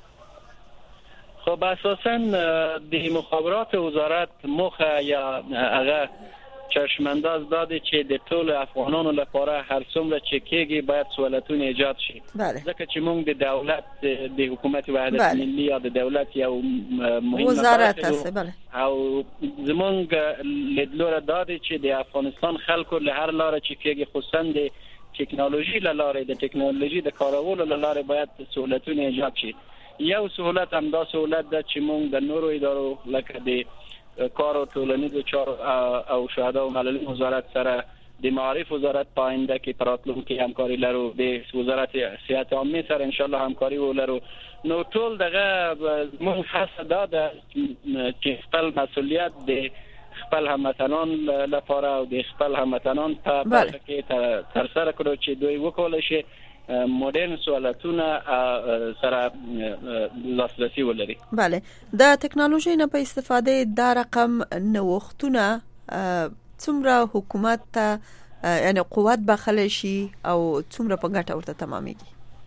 Speaker 5: خب اساساً د مخابرات وزارت مخه یا هغه چشمانداز داده چې د ټول افغانانو لپاره هر څومره چې کېږي باید سہولتونه ایجاد شي. ځکه چې موږ د دولت د حکومت وحدت ملی یا د دولت یو مهم
Speaker 3: وزارت است
Speaker 5: او زمونږ لیدلوره داده چې د افغانستان خلکو له هر لاره چې کېږي خصوصا د ټکنالوژي له لارې د ټکنالوژي د کارولو له لارې باید سہولتونه ایجاد شي. یو سہولت هم دا سہولت ده چې موږ د نورو ادارو لکه د کار او ټولنیزو چارو او شهدا او ملل وزارت سره د معارف وزارت پاینده کې پراتلونکو همکاري لرو، د وزارت صحت عامه سره ان شاء الله همکاري ولرو. نو ټول دغه موږ حسد ده چې خپل مسؤلیت د خپل هموطنان لپاره او د خپل هموطنان په برخه کې تر سره کړو چې دوی وکولای شي مدرن سوالاتونه سره لاسرسي ولري.
Speaker 3: بله، د ټکنالوژي نه په استفاده دا رقم نوښتونه څومره حکومت ته یعنی قوت بخل شي او څومره په ګټه ورته تمامېږي؟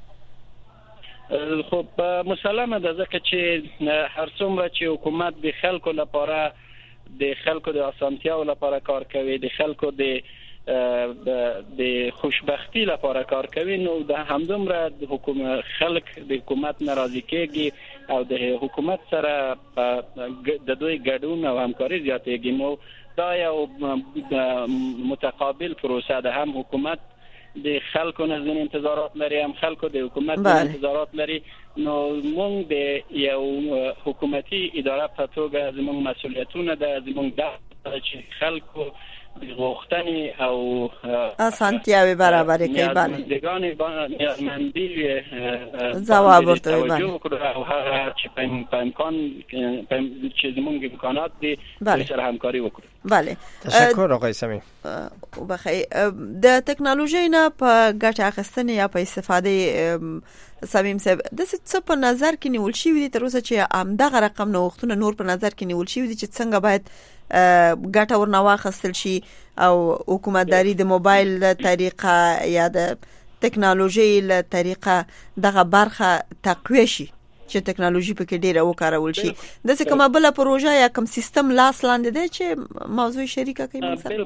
Speaker 5: خب مسلمه ده ځکه چې هر څومره چې حکومت د خلکو لپاره د خلکو د اسانتیاو لپاره کار کوي، د خلکو د خوشبختی لپاره کار کوي، نو د همدومره د حکومت خلک د حکومت ناراضي کېږي او د حکومت سره د دوی ګډون او همکاري زیاتېږي. نو دا یو متقابل پروسه ده، هم حکومت د خلکو نه ځین انتظارات لري، هم خلکو د حکومت نه انتظارات لري. نو موږ د یو حکومتي اداره په توګه زموږ مسؤلیتونه ده، زموږ د چې خلکو غوښتنې او
Speaker 3: اسانتیاوې برابر کړي. باندې
Speaker 5: دګانې نیازمندي
Speaker 3: ځواب ورته وایي
Speaker 5: او هغه چې په امکان چې زموږ امکانات دي سره همکاري وکړو.
Speaker 3: بله،
Speaker 4: تشکر آقای سمیم.
Speaker 3: بخیر، د ټکنالوژي نه په ګټه اخیستنې یا په استفاده سمیم صاحب د څه په نظر کې نیول شوی دي تر اوسه چې همدغه رقم نوښتونه نور په نظر کې نیول شوی دي چې څنګه باید ګټه ورنه واخیستل شي او حکومتداري د موبایل له طریقه یا د ټکنالوژي له طریقه دغه برخه تقویه شي چې ټکنالوژي پکې ډیره وکارول شي؟ د څه کومه بل پروژه یا کوم سیستم لاس لاندې دی چې موضوع شریکه کوي مثلا؟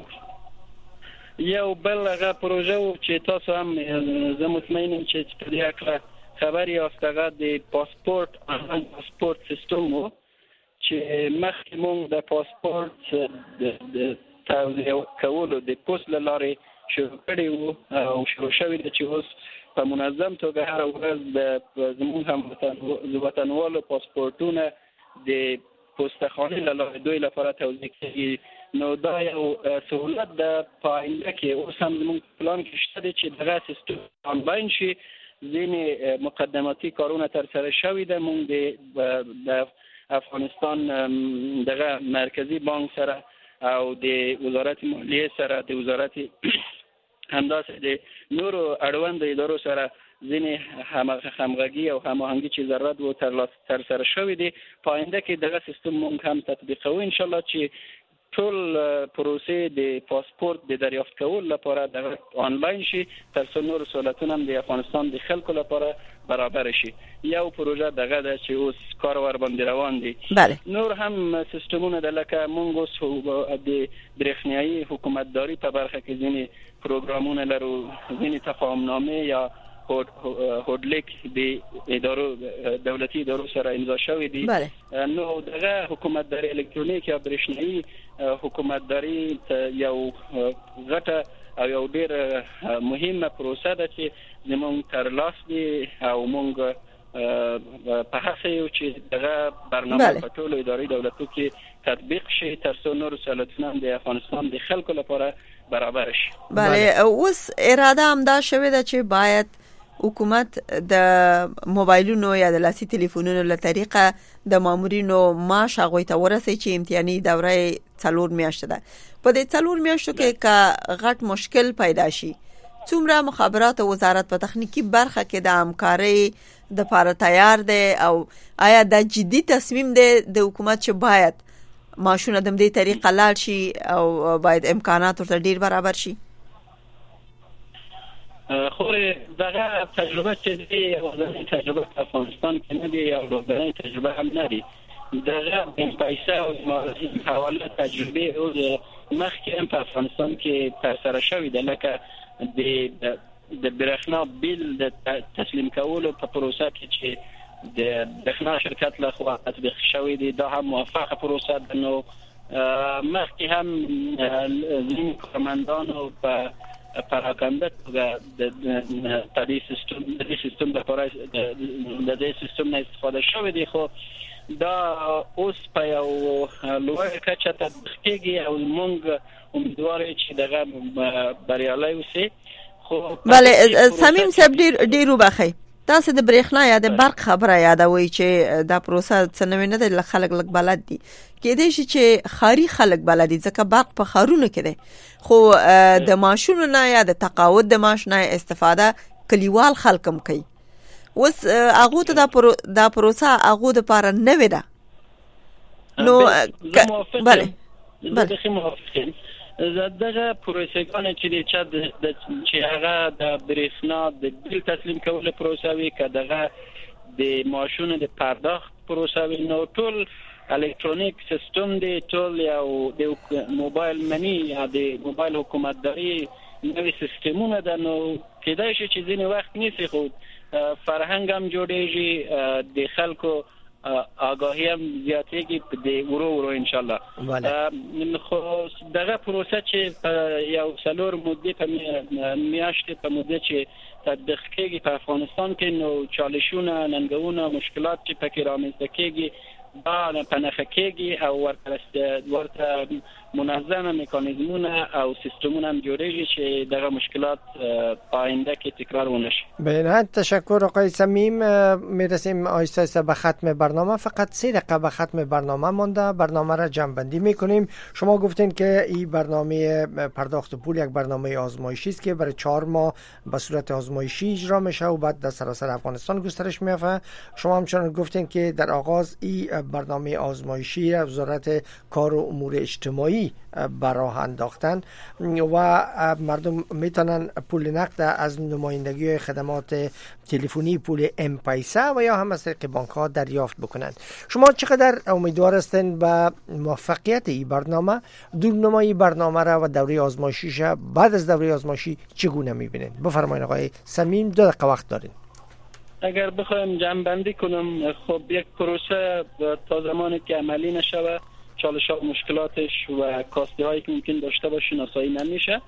Speaker 5: یو بل هغه پروژه چې تاسو هم زه مطمئنم چې په دې اړه خبري یافتغه د پاسپورت آنلاین پاسپورت سیستم وو چې مخکې موږ د پاسپورت د توزیع کولو د پوسټ لارې شروع کړی وو او شروع شوی د چې اوس په منظم توګه هر ورځ د زموږ هم وطنوالو پاسپورتونه د پوسټخانې لارې دوی لپاره توزیع کیږي. نو دا یو سہولت د پاینده کې اوس هم زموږ پلان کې شته دی چې دغه سیستم آنلاین شي. ځینې مقدماتي کارونه تر سره شوي ده. موږ د افغانستان دغه مرکزی بانک سره او د وزارت مالیه سره د وزارت همداسې د نورو اړوند ادارو سره ځینې همغږي او هماهنګي چې ضرورت وو تر سره شوي دي. پاینده کې دغه سیستم موږ هم تطبیقوو ان شاء الله چې ټول پروسې د پاسپورت د دریافت کولو لپاره د آنلاین شي تر څو نور سہولتونه هم د افغانستان د خلکو لپاره برابر شي. یو پروژه دغه ده چې اوس کار ور باندې روان دي. نور هم سیستمونه د لکه مونږ اوس د برېښنایي حکومتداري په برخه کې ځینې پروګرامونه لرو، ځینې تفاهمنامې یا هوډلیک د ادارو دولتي ادارو سره امضا شوی دي. نو دغه حکومتداري الکترونیک یا برېښنایي حکومتداري یو غټه او یو ډیر مهمه پروسه ده چې زموږ تر لاس دي او موږ په هڅه یو چې دغه برنامه په ټولو اداري دولتو کې تطبیق شي تر څو نور سہولتونه د افغانستان د خلکو لپاره برابر شي.
Speaker 3: بله، اوس اراده هم دا شوې ده چې باید حکومت د موبایلونو یا د لاسي تلیفونونو له طریقه د مامورینو معاش هغوی ته ورسي چې امتحاني دوره 4 میاشتې ده. په دې 4 میاشتو کې که غټ مشکل پیدا شي، څومره مخابرات وزارت په تخنیکی برخه کې د همکارۍ د لپاره تیار دی او آیا دا جدي تصمیم دی د حکومت چې باید ماشونه د دې طریقه لاړ شي او باید امکانات ورته ډیر برابر شي؟
Speaker 5: خو دغه تجربه چې دی او تجربه په افغانستان کې نه دی او د تجربه هم نه دی. دغه پیسې او مالي حواله تجربه او مخکې هم په افغانستان کې ترسره شوې ده، لکه د برېښنا بیل د تسلیم کولو په پروسه کې چې د برېښنا شرکت له خوا تطبیق شوی دی، دا هم موفقه پروسه ده. نو مخکې هم ځینې کارمندانو په پراکنده د دې سیستم لپاره د دې سیستم نه استفاده شوی دی، خو دا اوس په یو لوړه کچه تطبیق کېږي او موږ امیدوار یو چې دغه بریالي وشي. خو
Speaker 3: بله صمیم صاحب ډیر وبخښئ، تاسو د برېښنا یا د برق خبره یادوي چې دا پروسه څه نوې نه ده، خلک لږ بلد دي. کېدای شي چې خاري خلک بلد دي ځکه برق په ښارونو کې دی، خو د ماشونو نه یا د تقاعد د معاش نه استفاده کلیوال خلک هم کوي. اوس هغه ته دا پروسه هغه د لپاره نوې ده. نو بله دغه پروسه‌ګان چې هغه د برېښنا د بیل تسلیم کولو پروسه وي، که دغه د ماشونو د پرداخت پروسه وي، نو ټول الکترونیک سیستم دی، ټول یو د موبایل منی یا د موبایل حکومتداري نوې سیستمونه ده. نو کېدای شي چې ځینې وخت نیسي، خو فرهنګ هم جوړېږي، د خلکو آگاهی هم زیاتېږي د ورو ان شاء الله. خو دغه پروسه چې یو څلور مودې په میاشتې په مودې چې تطبیق کېږي په افغانستان کې، نو چالشونه، ننګونه، مشکلات چې پکې رامنځته کېږي دا په نښه کېږي او ورته منظمه میکانیزمونه او سیستمونه هم جوړېږي چې دغه مشکلات آینده کې تکرار ونشي.
Speaker 4: به نهایت تشکر آقای صمیم. میرسیم آهسته آهسته به ختم برنامه. فقط 3 دقیقه به ختم برنامه مونده. برنامه را جمع‌بندی میکنیم. شما گفتین که این برنامه پرداخت پول یک برنامه آزمایشی است که برای 4 ماه به صورت آزمایشی اجرا میشه و بعد در سراسر افغانستان گسترش میافته. شما همچنان گفتین که در آغاز این برنامه آزمایشی را وزارت کار و امور اجتماعی به راه انداختن و مردم میتونن پول نقد از نمایندگی خدمات تلفنی، پول ام پیسه و یا هم از طریق بانک ها دریافت بکنن. شما چقدر امیدوار هستین به موفقیت این برنامه؟ دورنمای برنامه را و دوره آزمایشیش بعد از دوره آزمایشی چگونه میبینین؟ بفرمایید آقای صمیم، 2 دقیقه وقت دارین.
Speaker 5: اگر بخوایم جمع‌بندی کنم، خب یک پروسه تا زمانی که عملی نشود چالش ها و مشکلاتش و کاستی هایی که ممکن داشته باشه شناسایی نمیشه.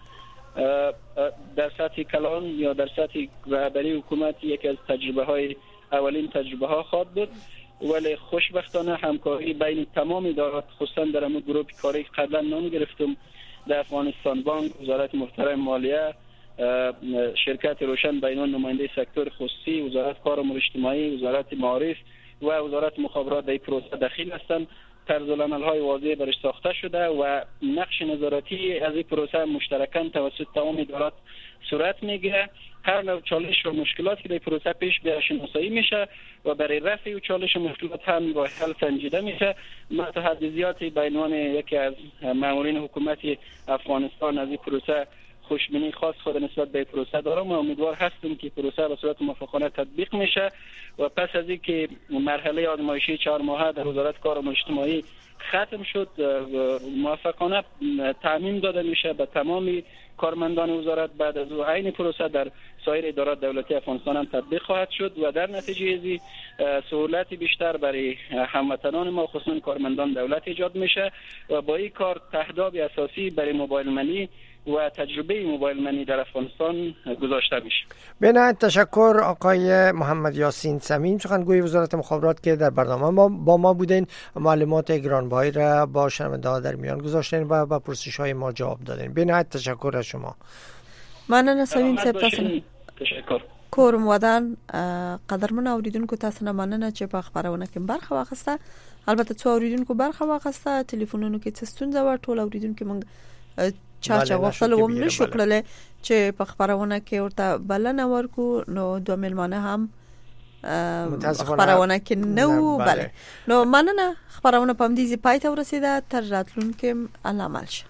Speaker 5: در سطح کلان یا در سطح رهبری حکومت یکی از تجربه های اولین تجربه ها خواهد بود، ولی خوشبختانه همکاری بین تمام ادارات، خصوصا در امو گروه کاری قبلا نام گرفتم، در افغانستان بانک، وزارت محترم مالیه، شرکت روشن بین نماینده سکتور خصوصی، وزارت کار و امور اجتماعی، وزارت معارف و وزارت مخابرات در این پروسه دخیل هستند. طرزالعمل‌های واضح برش ساخته شده و نقش نظارتی از این پروسه مشترکاً توسط تمام ادارات صورت میگیره. هر نوع چالش و مشکلاتی که در پروسه پیش بیاد شناسایی میشه و برای رفع و چالش و مشکلات هم راه حل سنجیده میشه. من تحدیزاتی به عنوان یکی از مامورین حکومت افغانستان از این پروسه خوشبینی خاص خود نسبت به پروسه دارم و امیدوار هستم که پروسه به صورت موفقانه تطبیق میشه و پس از اینکه مرحله آزمایشی 4 ماهه در وزارت کار و اجتماعی ختم شد، موفقانه تعمیم داده میشه به تمام کارمندان وزارت. بعد از عین پروسه در سایر ادارات دولتی افغانستان هم تطبیق خواهد شد و در نتیجه ازی سهولت بیشتر برای هموطنان ما خصوصا کارمندان دولت ایجاد میشه و با این کار تهداب اساسی برای موبایل منی و تجربه موبایل منی در افغانستان گذاشته میشه.
Speaker 4: به نهایت تشکر آقای محمد یاسین صمیم، سخنگوی وزارت مخابرات که در برنامه با ما بودین، معلومات گرانبهای را با شنونده‌ها در میان گذاشتین و با پرسش‌های ما جواب دادین. به نهایت تشکر از شما.
Speaker 3: مننه صمیم صاحب.
Speaker 5: تشکر.
Speaker 3: کورم ودان قدرمن اوریدونکو تاسو نه مننه چې په خبرونه کې برخه واخسته. البته څو اوریدونکو برخه واخسته، ټلیفونونو کې څه ستونزه و، ټول اوریدونکو موږ چا وصل ووم نشو کړل چې په خبرونه کې ورته بلنه ورکو. نو 2 ملمانه هم خبرونه کې نو بله نو مننه خبرونه په دې ځای پای ته ورسیده تر راتلونکي الله مل شه